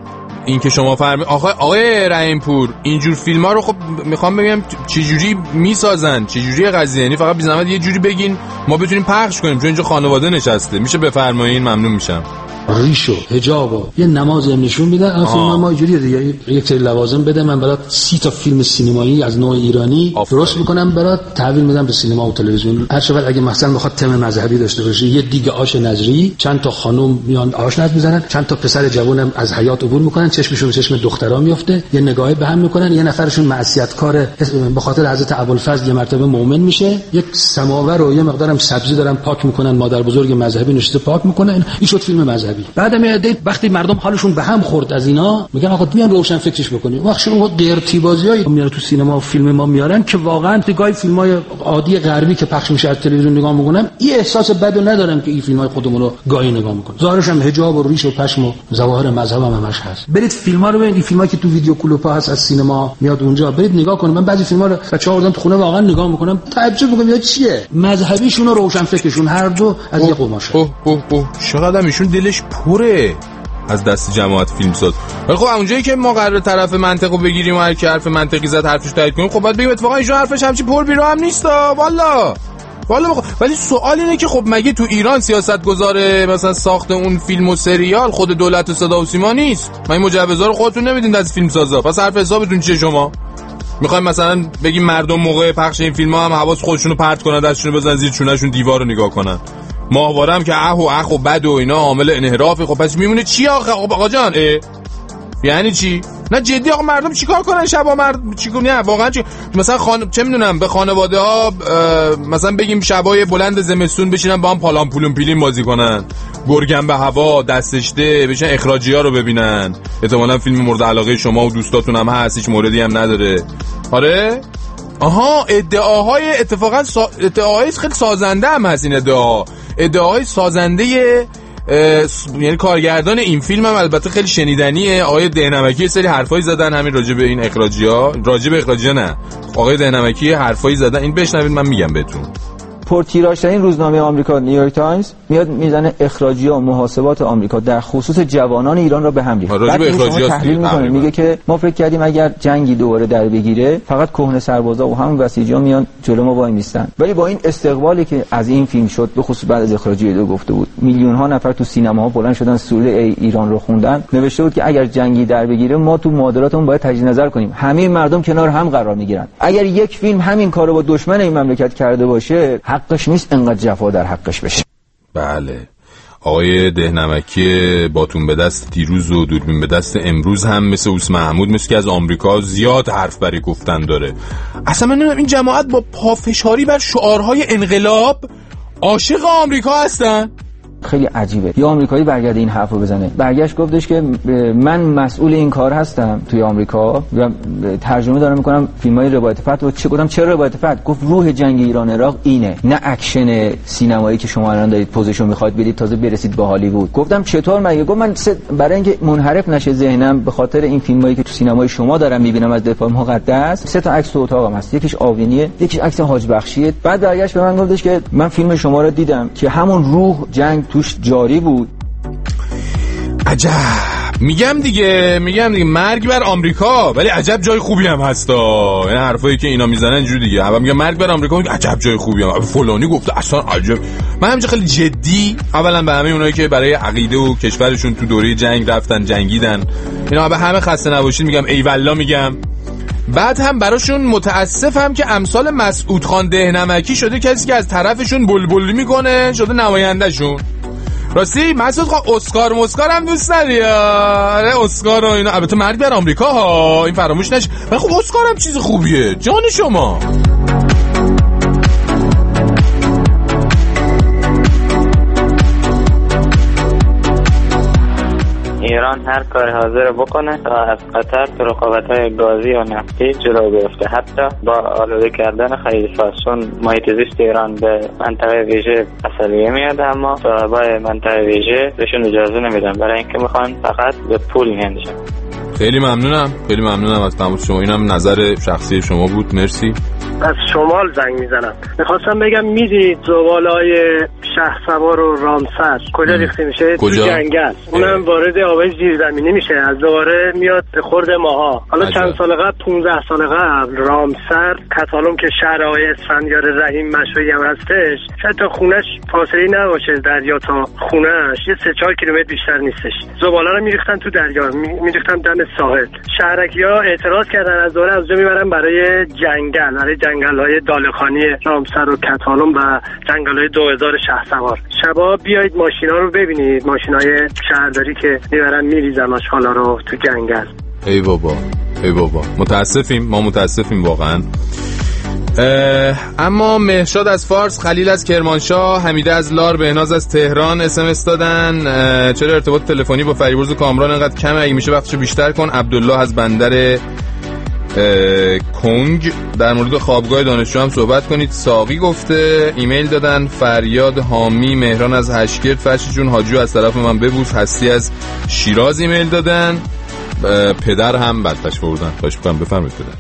Speaker 3: این که شما فرمی آقای آقای رحیمپور اینجور فیلم‌ها رو خب میخوام ببینم چه جوری میسازن، چه جوری قضیه، یعنی فقط بی زحمت یه جوری بگین ما بتونیم پخش کنیم، چون اینجا خانواده نشسته. میشه بفرمایین؟ ممنون میشم.
Speaker 14: ریشو حجاب و یه نماز هم نشون میدن. اما فیلم ما اینجوریه دیگه، یک سری لوازم بده من برات سی تا فیلم سینمایی از نوع ایرانی درست میکنم برات تحویل میدم به سینما و تلویزیون. هر شب اگه مثلا بخواد تم مذهبی داشته باشه، یه دیگه آش نظری، چند تا خانم میان آش نظر میزنن، چند تا پسر جوونم از حیات عبور میکنن، چشمشون چشم دخترا میفته، یه نگاهی به هم میکنن، یه نفرشون معصیتکار به خاطر حضرت ابوالفضل یه مرتبه مؤمن میشه، یک سماور و یه مقدارم سبزی دارن پاک میکنن، مادر بزرگ مذهبی نشسته پاک میکنه. این شد فیلم مذهبی. بعدم یه وقتی مردم حالشون به هم خورد از اینا، میگن آقا بیان روشن فکرش بکنیم. وقتی اون قیرتی بازیای میاره تو سینما و فیلم ما میارن که واقعا دیگه فیلمای عادی غربی که پخش میشه از تلویزیون نگاه میکنم، این احساس بدو ندارم که این فیلمای خودمون رو گاهی نگاه میکنم. ظاهرش هم حجاب و ریش و پشم و ظواهر مذهب هم همش هست. برید فیلم‌ها رو ببینید، این فیلمایی که تو ویدیو کلوپا هست از سینما میاد اونجا، برید نگاه کنید. من بعضی فیلم‌ها رو بچه‌ها آوردن تو خونه واقعا نگاه میکنم، تعجب میکنم اینا چیه؟ مذهبیشون و روشن فکرشون هر دو از یه قماشه.
Speaker 3: اوه اوه اوه چقدر ایشون دلش پره از دست جماعت فیلمساز. ولی خب اونجایی که ما قرار طرف منطقو بگیریم و هر کی حرف منطقی زد حرفش تایید کنیم، خب باید بگیم اتفاقا ایشون حرفش همچی پر بیرو هم نیستا والا. والا بخ... ولی سوال اینه که خب مگه تو ایران سیاستگزار مثلا ساخت اون فیلم و سریال خود دولت صدا و سیما نیست؟ مگه مجوزا رو خودتون نمیدین از فیلمسازا؟ پس حرف حسابتون چیه شما؟ میخوایم مثلا بگیم مردم موقع پخش این فیلم‌ها هم حواس خودشونو پرت کنن، دستشونو بزنن زیر چونه‌شون، دیوارو نگاه کنن. ماهواره هم که اه و اخ و بد و اینا عامل انحرافه. خب پس میمونه چی آخه آقا جان؟ یعنی چی؟ نه جدی آقا مردم چیکار کنن شبا؟ مرد چیکار نه واقعا چی؟ مثلا خان... چه میدونم به خانواده ها مثلا بگیم شبای بلند زمستون بشینن با هم پالان پولون پیلین بازی کنن، گرگن به هوا دستشته بشن اخراجی ها رو ببینن. احتمالاً فیلم مورد علاقه شما و دوستاتون هم هست، هیچ موردی هم نداره. آره؟ آها ادعاهای اتفاقا سا... ادعاهای خیلی سازنده هم هست. این ادعا ادعاهای سازنده یعنی کارگردان این فیلم هم البته خیلی شنیدنیه. آقای دهنمکی سری حرفایی زدن همین راجع به این اخراجی‌ها، راجع به اخراجی‌ها نه، آقای دهنمکی حرفایی زدن. این بشنوید من میگم بهتون.
Speaker 15: پرتیراژترین روزنامه آمریکا نیویورک تایمز میاد میزنه اخراجی‌ها و محاسبات آمریکا در خصوص جوانان ایران را به هم ریخت.
Speaker 3: راجع به اخراجی‌ها
Speaker 15: تحلیل میکنه، میگه که ما فکر کردیم اگر جنگی دوباره در بگیره فقط کهنه سربازا و همون بسیجی‌ها میان جلو ما وای میستن. ولی با این استقبالی که از این فیلم شد، به خصوص بعد از اخراجی دو گفته بود، میلیون ها نفر تو سینماها بلند شدن سوره ای ایران رو خوندن، نوشته بود که اگر جنگی در بگیره ما تو معادلاتمون باید تجدید نظر کنیم. همه مردم کنار هم قرار میگیرن. اگر یک فیلم همین کارو با دشمن این مملکت کرده باشه، حقش نیست انقدر جفا در حقش بشه.
Speaker 3: بله. آقای دهنمکی باتون به دست دیروز و دوربین به دست امروز هم مثل اوس محمود مثل که از آمریکا زیاد حرف بری گفتن داره. اصلا من نمیدونم این جماعت با پافشاری بر شعارهای انقلاب عاشق آمریکا هستن.
Speaker 15: خیلی عجیبه. یه آمریکایی برگرده این حرف رو بزنه. برگشت گفتش که من مسئول این کار هستم توی آمریکا و ترجمه دارم میکنم فیلمای روایت فتح. و چه گفتم چرا روایت فتح؟ گفت روح جنگ ایران عراق اینه، نه اکشن سینمایی که شما الان دارید پوزیشن میخواید بدید تازه برسید به هالیوود. گفتم چطور؟ مگه گفت من برای اینکه منحرف نشه ذهنم به خاطر این فیلمایی که تو سینمای شما دارم میبینم از دفاع مقدس، سه تا عکس تو اتاقم هست، یکیش آوینیه، یکیش عکس حاج بخشیه. بعد برگشت به من گفتش که من فیلم شما رو دیدم که همون روح جنگ توش جاری بود.
Speaker 3: عجب. میگم دیگه میگم دیگه مرگ بر آمریکا، ولی عجب جای خوبی هم هستا. این حرفایی که اینا میزنن اینجوری دیگه. اول میگم مرگ بر آمریکا، میگم عجب جای خوبی هم فلانی گفته اصلا عجب. من همینجا خیلی جدی اولا به همه اونایی که برای عقیده و کشورشون تو دوره جنگ رفتن جنگیدن اینا به همه خسته نباشید میگم ای والله میگم. بعد هم براشون متاسفم که امثال مسعود خان دهنمکی شده کسی که از طرفشون بلبلی میکنه، شده نمایندهشون. راستی مسعود خب اسکار مسکار هم دوست نداری؟ آره اسکار و اینا، البته مرگ بر آمریکا ها، این فراموش نشه. ولی خب اسکار هم چیز خوبیه جان شما.
Speaker 16: ایران هر کار حاضر بکنه تا از قطر تو رقابت‌های گازی و نفتی جلو بیفته، حتی با آلوده کردن خلیج فارس، چون محیط زیست ایران به منطقه ویژه اصلیه میاد، اما صاحبای منطقه ویژه بهشون اجازه نمیدن، برای اینکه میخوان فقط به پول میاندیشن.
Speaker 3: خیلی ممنونم، خیلی ممنونم از تماس شما. اینم نظر شخصی شما بود، مرسی.
Speaker 6: از شمال زنگ میزنم. میخواستم بگم میدید زباله‌های شهسوار و رامسر کجا ریخته میشه؟ تو جنگل. اونم وارد آبای زیرزمینی میشه، از دوباره میاد به خورد ماها. حالا عجب. چند سال قبل، پانزده سال قبل، رامسر کاتالوم که شهر آقای اسفندیار رحیم مشوی هم هستش، شاید تا خونش فاصله نباشه دریا تا خونش یه سه چهار کیلومتر بیشتر نیستش. زباله رو میریختن تو دریا، میریختن دم ساحل. شهرکی‌ها اعتراض کردن، از دوره از اونجا میبرن برای جنگل، برای جنگل‌های دالخانی رامسر و کاتالوم و جنگل‌های دو هزار شهسوار. شبا بیایید ماشینا رو ببینید، ماشینای شهرداری که میبرن میریزن آشغالا رو تو جنگل.
Speaker 3: ای بابا ای بابا متاسفیم، ما متاسفیم واقعا. اما مهشاد از فارس، خلیل از کرمانشاه، حمیده از لار، بهناز از تهران اس ام اس دادن. چرا ارتباط تلفنی با فریبرز و کامران انقدر کمه؟ اگه میشه وقتشو بیشتر کن. عبدالله از بندر کنگ، در مورد خوابگاه دانشجو هم صحبت کنید. ساقی گفته. ایمیل دادن فریاد حامی، مهران از هشگرد، فرشی جون حاجیو از طرف من ببوس، هستی از شیراز ایمیل دادن. پدر هم بلتش بردن. خواهش می‌کنم بفرمایید پدر.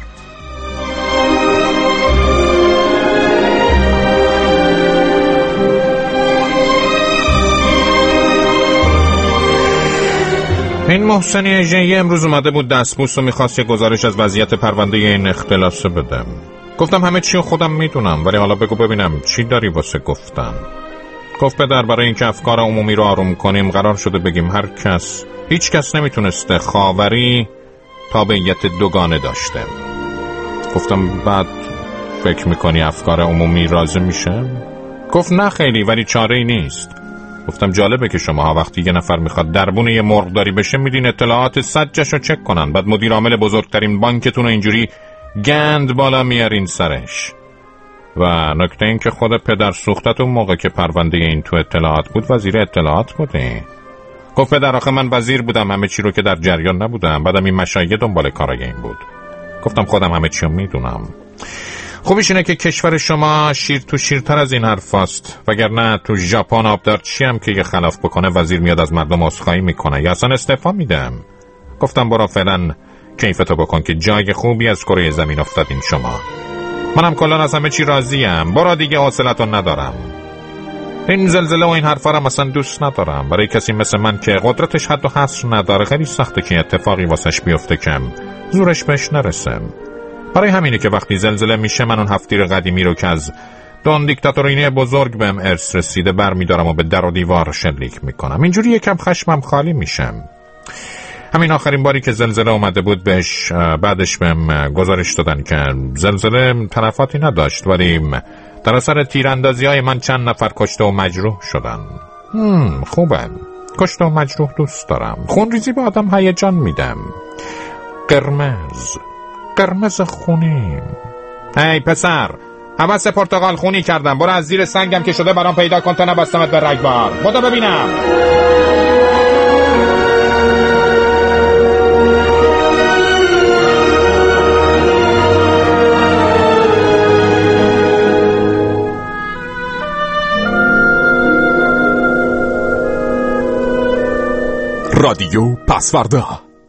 Speaker 3: این محسنی ژی امروز اومده بود دستبوس و میخواست یه گزارش از وضعیت پرونده این اختلاسه بدم. گفتم همه چی خودم میدونم، ولی حالا بگو ببینم چی داری واسه گفتن. گفت پدر، برای اینکه افکار عمومی رو آروم کنیم قرار شده بگیم هر کس، هیچ کس نمیتونسته خاوری تابعیت دوگانه داشته. گفتم بعد فکر میکنی افکار عمومی راضی میشه؟ گفت نه خیلی، ولی چاره‌ای نیست. گفتم جالبه که شماها وقتی یه نفر میخواد دربون یه مرغداری بشه میدین اطلاعات سجش رو چک کنن، بعد مدیر عامل بزرگترین بانکتون رو اینجوری گند بالا میارین سرش. و نکته این که خود پدر سوختت اون موقع که پرونده این تو اطلاعات بود وزیر اطلاعات بوده. گفت پدر آخه من وزیر بودم، همه چی رو که در جریان نبودم، بعدم این مشایعه دنبال کارای این بود. گفتم خودم همه چی رو میدونم. خوبیش اینه که کشور شما شیر تو شیرتر از این حرفاست، وگرنه تو ژاپن آبدار چی هم که یه خلاف بکنه وزیر میاد از مردم عذرخواهی میکنه یا اصلا استعفا میدم. گفتم برو فعلا کیفتو بکن که جای خوبی از کره زمین افتادین شما. منم کلا از همه چی راضیم، برو دیگه، حوصله‌تو ندارم. این زلزله و این حرفا رو مثلا دوست ندارم. برای کسی مثل من که قدرتش حد و حصر نداره خیلی سخته که اتفاقی واسش بیفته کم زورش بهش نرسه. برای همینه که وقتی زلزله میشه من اون هفتیر قدیمی رو که از دون دیکتاتورینه بزرگ بهم ارث رسیده برمیدارم و به در و دیوار شلیک میکنم. اینجوری یکم خشمم خالی میشم. همین آخرین باری که زلزله اومده بود بهش بعدش بهم گزارش دادن که زلزله تلفاتی نداشت، ولی در اثر تیراندازی های من چند نفر کشته و مجروح شدن. هم خوبه، کشته و مجروح دوست دارم. خونریزی به آدم هیجان میدم. قرمز قرمز خونی. هی پسر، حواس پرتقال خونی کردم، برو از زیر سنگم که شده برام پیدا کن تا نبستمت به رگبار. بودو ببینم.
Speaker 2: رادیو پسوردا.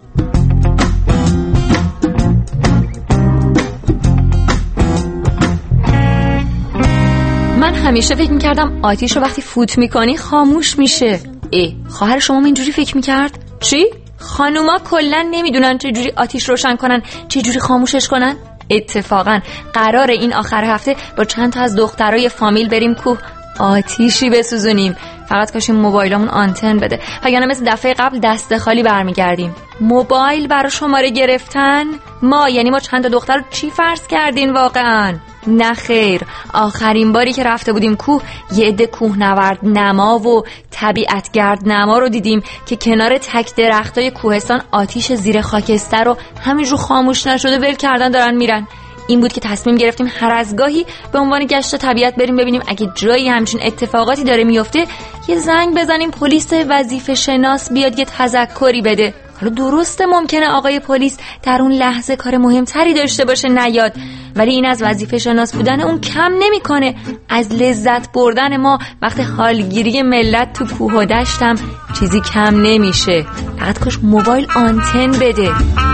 Speaker 17: من همیشه فکر میکردم آتیش رو وقتی فوت میکنی خاموش میشه. ای خواهر شما اینجوری فکر میکرد؟ چی؟ خانوما کلن نمیدونن چه جوری آتیش روشن کنن، چه جوری خاموشش کنن؟ اتفاقا قراره این آخر هفته با چند تا از دخترای فامیل بریم کوه آتیشی بسوزونیم. فقط کاش این موبایلمون آنتن بده، وگرنه مثل دفعه قبل دست خالی برمیگردیم. موبایل برای شماره گرفتن؟ ما یعنی ما چند تا دختر رو چی فرض کردین واقعا؟ نه خیر، آخرین باری که رفته بودیم کوه یه عده کوهنورد نما و طبیعتگرد نما رو دیدیم که کنار تک درختای کوهستان آتیش زیر خاکستر رو همینجور خاموش نشده ول کردن دارن میرن. این بود که تصمیم گرفتیم هر از گاهی به عنوان گشت طبیعت بریم ببینیم اگه جایی همچین اتفاقاتی داره میفته یه زنگ بزنیم پلیس وظیفه شناس بیاد یه تذکری بده. حالا درسته ممکنه آقای پلیس در اون لحظه کار مهمتری داشته باشه نیاد، ولی این از وظیفه شناس بودن اون کم نمیکنه از لذت بردن ما وقت حالگیری ملت تو کوه و دشتم چیزی کم نمیشه. فقط کاش موبایل آنتن بده.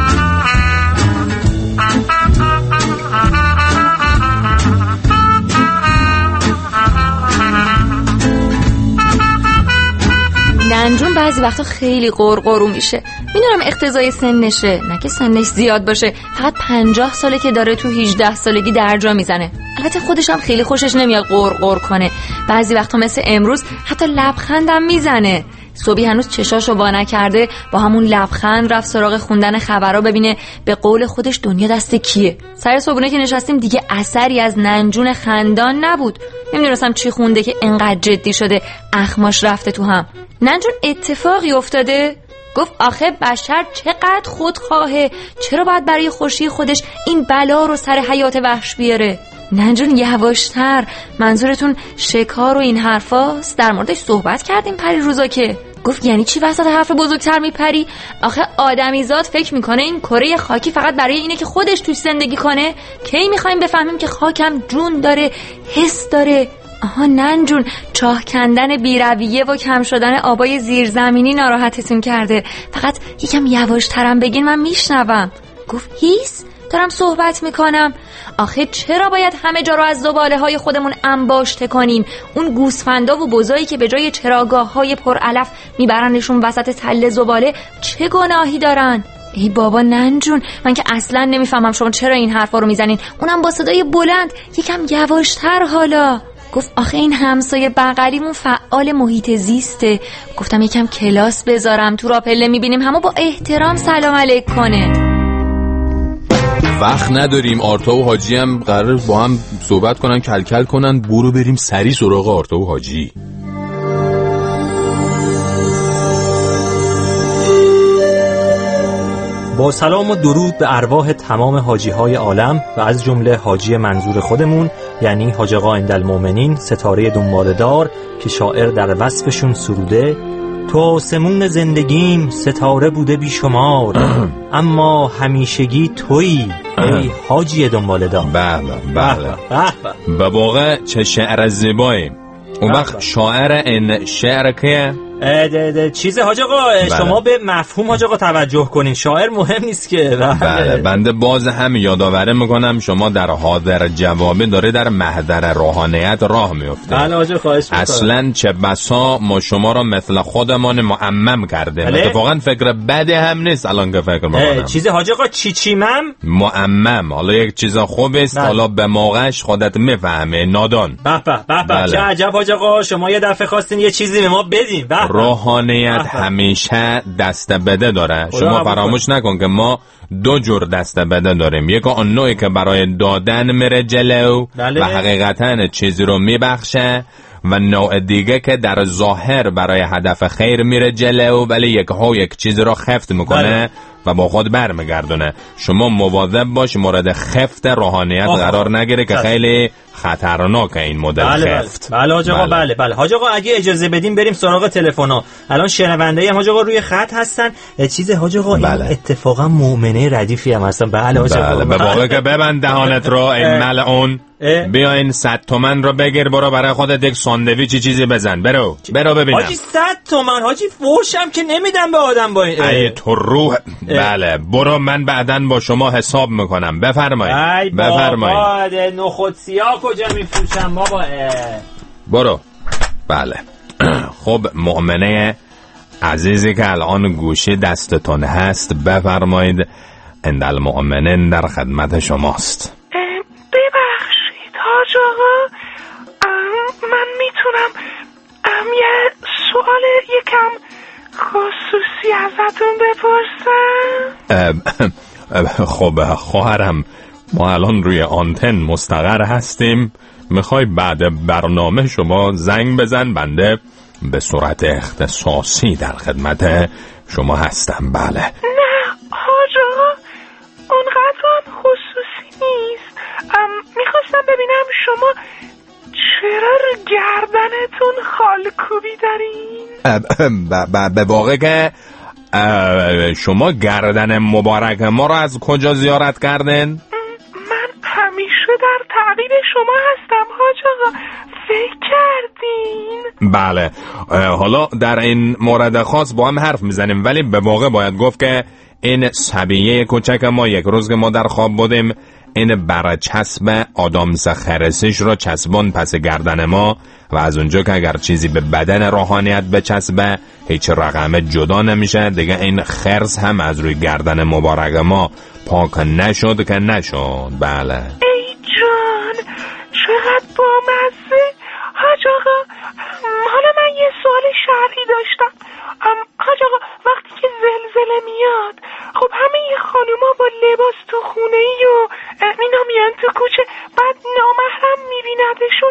Speaker 17: ننجون بعضی وقتا خیلی قرقرو میشه. میدونم اقتضای سنشه، نه که سنش زیاد باشه، فقط پنجاه ساله که داره تو هجده سالگی درجا میزنه. البته خودش هم خیلی خوشش نمیاد قرقر کنه. بعضی وقتا مثل امروز حتی لبخندم میزنه. صبحی هنوز چشاشو وا نکرده با همون لبخند رفت سراغ خوندن خبرها ببینه به قول خودش دنیا دست کیه. سر صبحونه که نشستیم دیگه اثری از ننجون خندان نبود. نمیدونستم چی خونده که انقدر جدی شده اخماش رفته تو هم. ننجون اتفاقی افتاده؟ گفت آخه بشر چقدر خودخواهه، چرا باید برای خوشی خودش این بلا رو سر حیات وحش بیاره؟ ننجون یواشتر، منظورتون شکار و این حرفاست؟ در موردش صحبت کردیم پری روزا که. گفت یعنی چی وسط حرف بزرگتر میپری؟ آخه آدمیزاد فکر میکنه این کره خاکی فقط برای اینه که خودش توش زندگی کنه؟ کی میخوایم بفهمیم که خاکم جون داره، حس داره؟ آها ننجون، چاه کندن بی‌رویه و کم شدن آبای زیرزمینی ناراحتتون کرده. فقط یکم یواشترم بگین من میشنوم. گفت هیس؟ دارم صحبت میکنم. آخه چرا باید همه جا رو از زباله های خودمون انباشته کنیم؟ اون گوسفندا و بزایی که به جای چراگاه های پرعلف میبرنشون وسط تله زباله چه گناهی دارن؟ ای بابا ننجون، من که اصلا نمیفهمم شما چرا این حرفا رو میزنین، اونم با صدای بلند. یکم یواشتر حالا. گفت آخه این همسایه بغلیمون فعال محیط زیسته. گفتم یکم کلاس بذارم، تو راپله میبینیم همه با احترام سلام علیک کنه.
Speaker 3: وقت نداریم، آرتا و حاجی هم قرار با هم صحبت کنن، کلکل کنن. برو بریم سری سراغ آرتا و حاجی.
Speaker 18: با سلام و درود به ارواح تمام حاجی های عالم و از جمله حاجی منظور خودمون یعنی حاج آقا عندالمؤمنین ستاره دنباله‌دار که شاعر در وصفشون سروده: تو آسمون زندگیم ستاره بوده بیشمار اما همیشگی تویی ای حاجی دنباله‌دار.
Speaker 3: بله بله به واقع چه شعر زیبایی. اون وقت شاعر این شعر که
Speaker 18: چیز حاج آقا شما به مفهوم حاج آقا توجه کنین، شاعر مهم نیست که.
Speaker 3: بله بنده باز هم یادآوری میکنم شما در حاضر جوابه داره در محضر روحانیت راه میفته.
Speaker 18: بله حاج خواهش میکنم.
Speaker 3: اصلا چه بسا ما شما را مثل خودمان معمم کرده. اتفاقا فکر بدی هم نیست الان که فکر میکنم.
Speaker 18: چیز حاج آقا چی چیمم
Speaker 3: معمم، حالا یک چیز خوب است، حالا به موقعش خودت میفهمه. نادان.
Speaker 18: به به به چه عجب حاج آقا، شما یه دفعه خواستین یه چیزی به ما بدین.
Speaker 3: روحانیت همیشه دست بده داره. شما فراموش نکن که ما دو جور دست بده داریم. یک آن نوعی که برای دادن میره جلو
Speaker 18: بله.
Speaker 3: و حقیقتا چیزی رو میبخشه، و نوع دیگه که در ظاهر برای هدف خیر میره جلو ولی یک ها یک چیز رو خفت میکنه بله. و با خود برمیگردونه. شما مواظب باش مورد خفت روحانیت آه. قرار نگیره که خیلی خطرناکه این مدل
Speaker 18: بله
Speaker 3: خفت.
Speaker 18: بله بله حاج آقا بله بله, بله. حاج آقا اگه اجازه بدیم بریم سراغ تلفن‌ها. الان شنونده‌ای هم حاج آقا روی خط هستن. چیز حاج آقا بله. اتفاقا مؤمنه ردیفی هم هستن. بله حاج آقا
Speaker 3: بله. به واقع که ببند دهانت رو این ملعون. بیا این صد تومن رو بگیر برو برای خودت یک ساندویچ چیزی بزن. برو برو ببینم.
Speaker 18: حاجی صد تومن حاجی فوشم که نمیدم به آدم با این.
Speaker 3: ای تو روح. بله برو من بعداً با شما حساب میکنم. بفرمایید
Speaker 18: بفرمایید. نخود سیاه کجا میفروشم بابا؟
Speaker 3: برو. بله خب مؤمنه عزیزی که الان گوشی دستتون هست بفرمایید. عندالمؤمنین در خدمت شماست.
Speaker 19: ببخشید حاج آقا، من میتونم یه سوال یکم خصوصی ازتون بپرسم؟
Speaker 3: خب خواهرم ما الان روی آنتن مستقر هستیم، میخوای بعد برنامه شما زنگ بزن، بنده به صورت اختصاصی در خدمت شما هستم. بله.
Speaker 19: نه حاج آقا، اونقدر خصوصی نیست. میخواستم ببینم شما چرا گردنتون خالکوبی دارین؟
Speaker 3: به واقع که شما گردن مبارک ما رو از کجا زیارت کردین؟
Speaker 19: من همیشه در تعقیب شما هستم حاج آقا، فکر کردین؟
Speaker 3: بله. حالا در این مورد خاص با هم حرف میزنیم، ولی به واقع باید گفت که این صبیه کوچک ما یک روز که ما در خواب بودیم، این برچسب آدامس خرسش را چسبان پس گردن ما و از اونجا که اگر چیزی به بدن روحانیت بچسبه هیچ رقم جدا نمیشه دیگه. این خرس هم از روی گردن مبارک ما پاک نشد که نشد. بله.
Speaker 19: ای جان چقدر بامزه. حاج آقا حالا من یه سوال شرعی داشتم. حاج آقا وقتی که زلزله میاد، خب همه یه خانوما با لباس تو خونه ای و اینا میان تو کوچه، بعد نامحرم میبیندشون،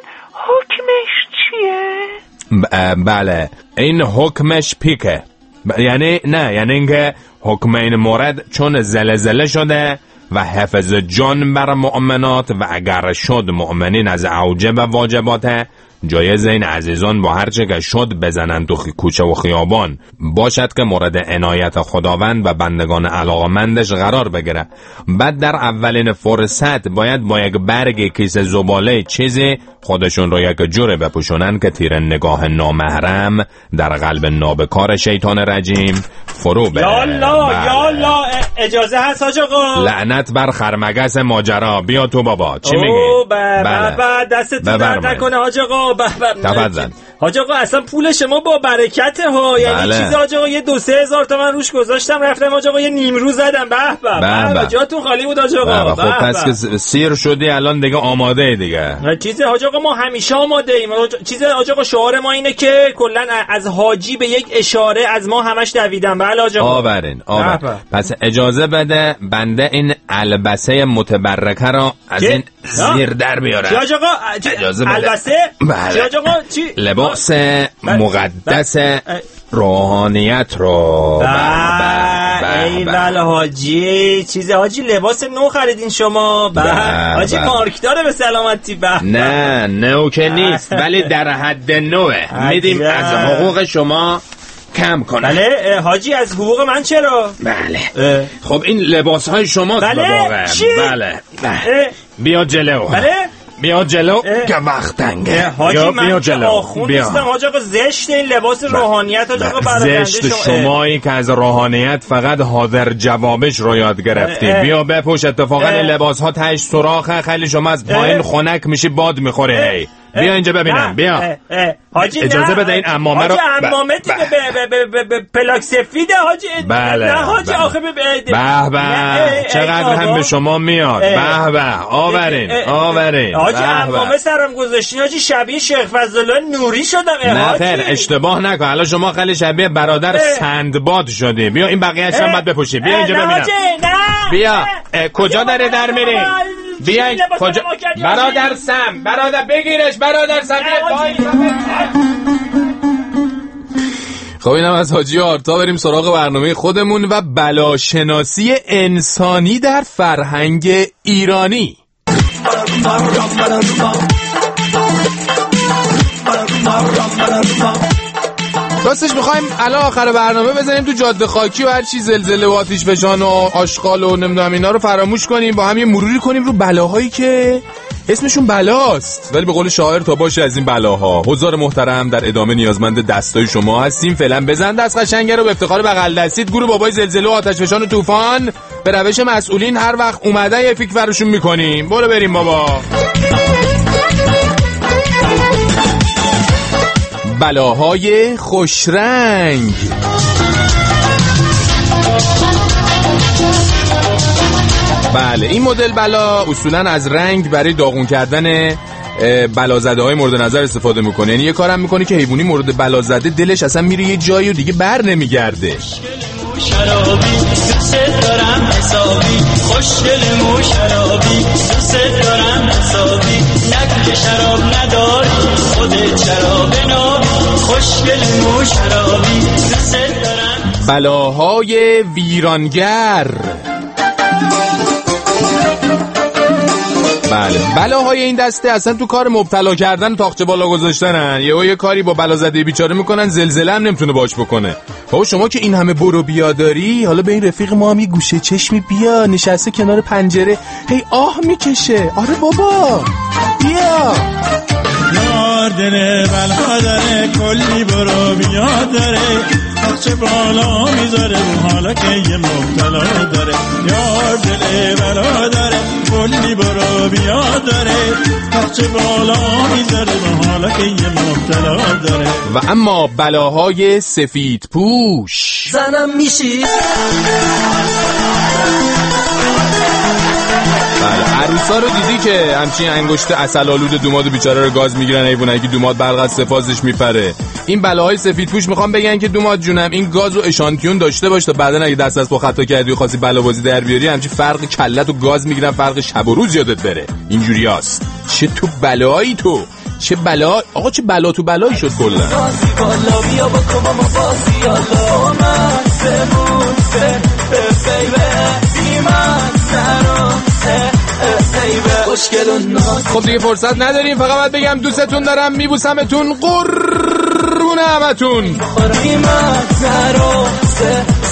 Speaker 19: حکمش چیه؟
Speaker 3: ب- بله این حکمش پیکه. ب- یعنی نه یعنی اینکه حکم این مورد چون زلزله شده و حفظ جان بر مؤمنات و اگر شد مؤمنین از اوجب و واجباته، جایز این عزیزان با هر چه که شد بزنن تو کوچه و خیابان، باشد که مورد عنایت خداوند و بندگان علاقمندش قرار بگیره. بعد در اولین فرصت باید با یک برگ کیسه زباله چیزی خودشون رو یک جوره بپوشونن که تیر نگاه نامحرم در قلب نابکار شیطان رجیم فرو بره.
Speaker 18: یالا یالا اجازه هست حاج آقا؟
Speaker 3: لعنت بر خرمگس ماجرا. بیا تو بابا. چی میگی؟
Speaker 18: بله بله دستتون درد نکنه حاج آقا.
Speaker 3: تفضل.
Speaker 18: حاج آقا اصلا پول شما با برکته ها، یعنی
Speaker 3: بله.
Speaker 18: چیز حاج آقا یه دو سه هزار تومن روش گذاشتم رفتم حاج آقا یه نیم روز زدم. به به به جاتون خالی بود حاج آقا.
Speaker 3: خب پس که سیر شدی الان دیگه آماده دیگه.
Speaker 18: چیز حاج آقا ما همیشه آماده ایم. چیز حاج آقا شعار ما اینه که کلا از حاجی به یک اشاره از ما همش دویدن. بله حاج آقا.
Speaker 3: آورین آورین. پس اجازه بده بنده این البسه متبرکه رو از این زیر در بیارم.
Speaker 18: چی حاج آقا؟
Speaker 3: اجازه بده.
Speaker 18: البسه؟
Speaker 3: بله.
Speaker 18: چی حاج آقا؟ چی؟
Speaker 3: لباس مقدس روحانیت رو.
Speaker 18: ای بله حاجی، چیز حاجی لباس نو خریدین شما؟ بله حاجی مارکداره به سلامتی. به
Speaker 3: نه نو که نیست ولی در حد نوه، میدیم از حقوق شما کم کنه.
Speaker 18: بله حاجی از حقوق من چرا؟
Speaker 3: بله اه. خب این لباس های شماست.
Speaker 18: بله
Speaker 3: به واقع.
Speaker 18: بله
Speaker 3: بله بیا جلو.
Speaker 18: بله
Speaker 3: بیا جلو که وقت تنگه.
Speaker 18: حاجی من که آخون نیستم حاج آقا، زشت این لباس روحانیت حاج آقا برآینده
Speaker 3: زشت شمایی که از روحانیت فقط حاضر جوابش رو یاد گرفتی. اه اه بیا بپوش. اتفاقا این لباس ها تهش سوراخه، خیلی شما از پایین خنک میشی باد میخوره. هی بیا اینجا ببینم. بیا
Speaker 18: حاجی
Speaker 3: اجازه بده این عمامه رو.
Speaker 18: حاجی عمامه تی به پلاک سفیده حاجی.
Speaker 3: بله
Speaker 18: نه حاجی آخه به
Speaker 3: به چقدر هم به شما میاد. به به آورین آورین.
Speaker 18: حاجی عمامه سرم گذاشتین حاجی، شبیه شیخ فضلالله نوری شدم.
Speaker 3: نه خیر اشتباه نکن، الان شما خیلی شبیه برادر سندباد شدی. بیا این بقیه‌اش هم باید بپوشی. بیا اینجا ببینم. بیا کجا داره در میری؟ بیاین کجا؟ برادر سم برادر بگیرش. برادر سم خب اینم از حاجی آرتا. بریم سراغ برنامه خودمون و بلاشناسی انسانی در فرهنگ ایرانی. راستش میخوایم الان آخر برنامه بزنیم تو جاده خاکی و هر چی زلزله و آتش فشان و آشغال و نمیدونم اینا رو فراموش کنیم، با هم یه مروری کنیم رو بلاهایی که اسمشون بلاست ولی به قول شاعر تا باشه از این بلاها. حضار محترم در ادامه نیازمند دستای شما هستیم. فعلا بزن دست قشنگه رو به افتخار بغل دستید. گروه بابای زلزله و آتش فشان و طوفان به روش مسئولین هر وقت اومدن یه فیک فرشون میکنیم. برو بریم بابا. بلاهای خوشرنگ. بله این مدل بلا اصولا از رنگ برای داغون کردن بلازده های مورد نظر استفاده میکنه. یعنی یه کارم میکنه که حیوانی مورد بلازده دلش اصلا میره یه جایی و دیگه بر نمیگرده.
Speaker 1: شرابی دوست دارم حسابی خوشگل مو شرابی دوست دارم حسابی نگو که شراب نداری خودت شراب نابی خوشگل مو شرابی دوست دارم.
Speaker 3: بلاهای ویرانگر. بله بلاهای این دسته اصلا تو کار مبتلا کردن تاقچه بالا گذاشتنن. یهو یه کاری با بلا زده بیچاره میکنن زلزله هم نمیتونه باش بکنه. بابا شما که این همه برو بیا داری، حالا به این رفیق ما هم یه گوشه چشمی بیا نشسته کنار پنجره هی آه میکشه. آره بابا بیا.
Speaker 20: یار دل بلا داره کلی برو بیا داره تاقچه بالا میذاره و حالا که یه مبتلا داره. یار دل بلا داره کلی برو بیا داره تاقچه بالا میذاره و حالا که یه مبتلا داره.
Speaker 3: و اما بلاهای سفید پوش.
Speaker 1: زنم میشی
Speaker 3: بله عروسا رو دیدی که همچین انگشت عسل آلود دوماد بیچاره رو گاز میگیرن حیوانایی که دوماد برق از سفازش میپره. این بلاهای سفید پوش میخوام بگن که دوماد جونم این گاز و اشانتیون داشته باش تا بعدن اگه دست از پا خطا کردی و خواستی بلابازی در بیاری همچین فرق کلت و گاز میگیرن فرق شب و روز یادت بره. اینجوریاست. چه تو بلایی تو چه بلا آقا چه بلا تو بلایی شد کلا.
Speaker 1: بالا بیا با کما ما بازی الله من بمون به بیبی من نرو
Speaker 3: خب دیگه فرصت نداریم فقط باید بگم دوستتون دارم میبوسمتون قربون همتون.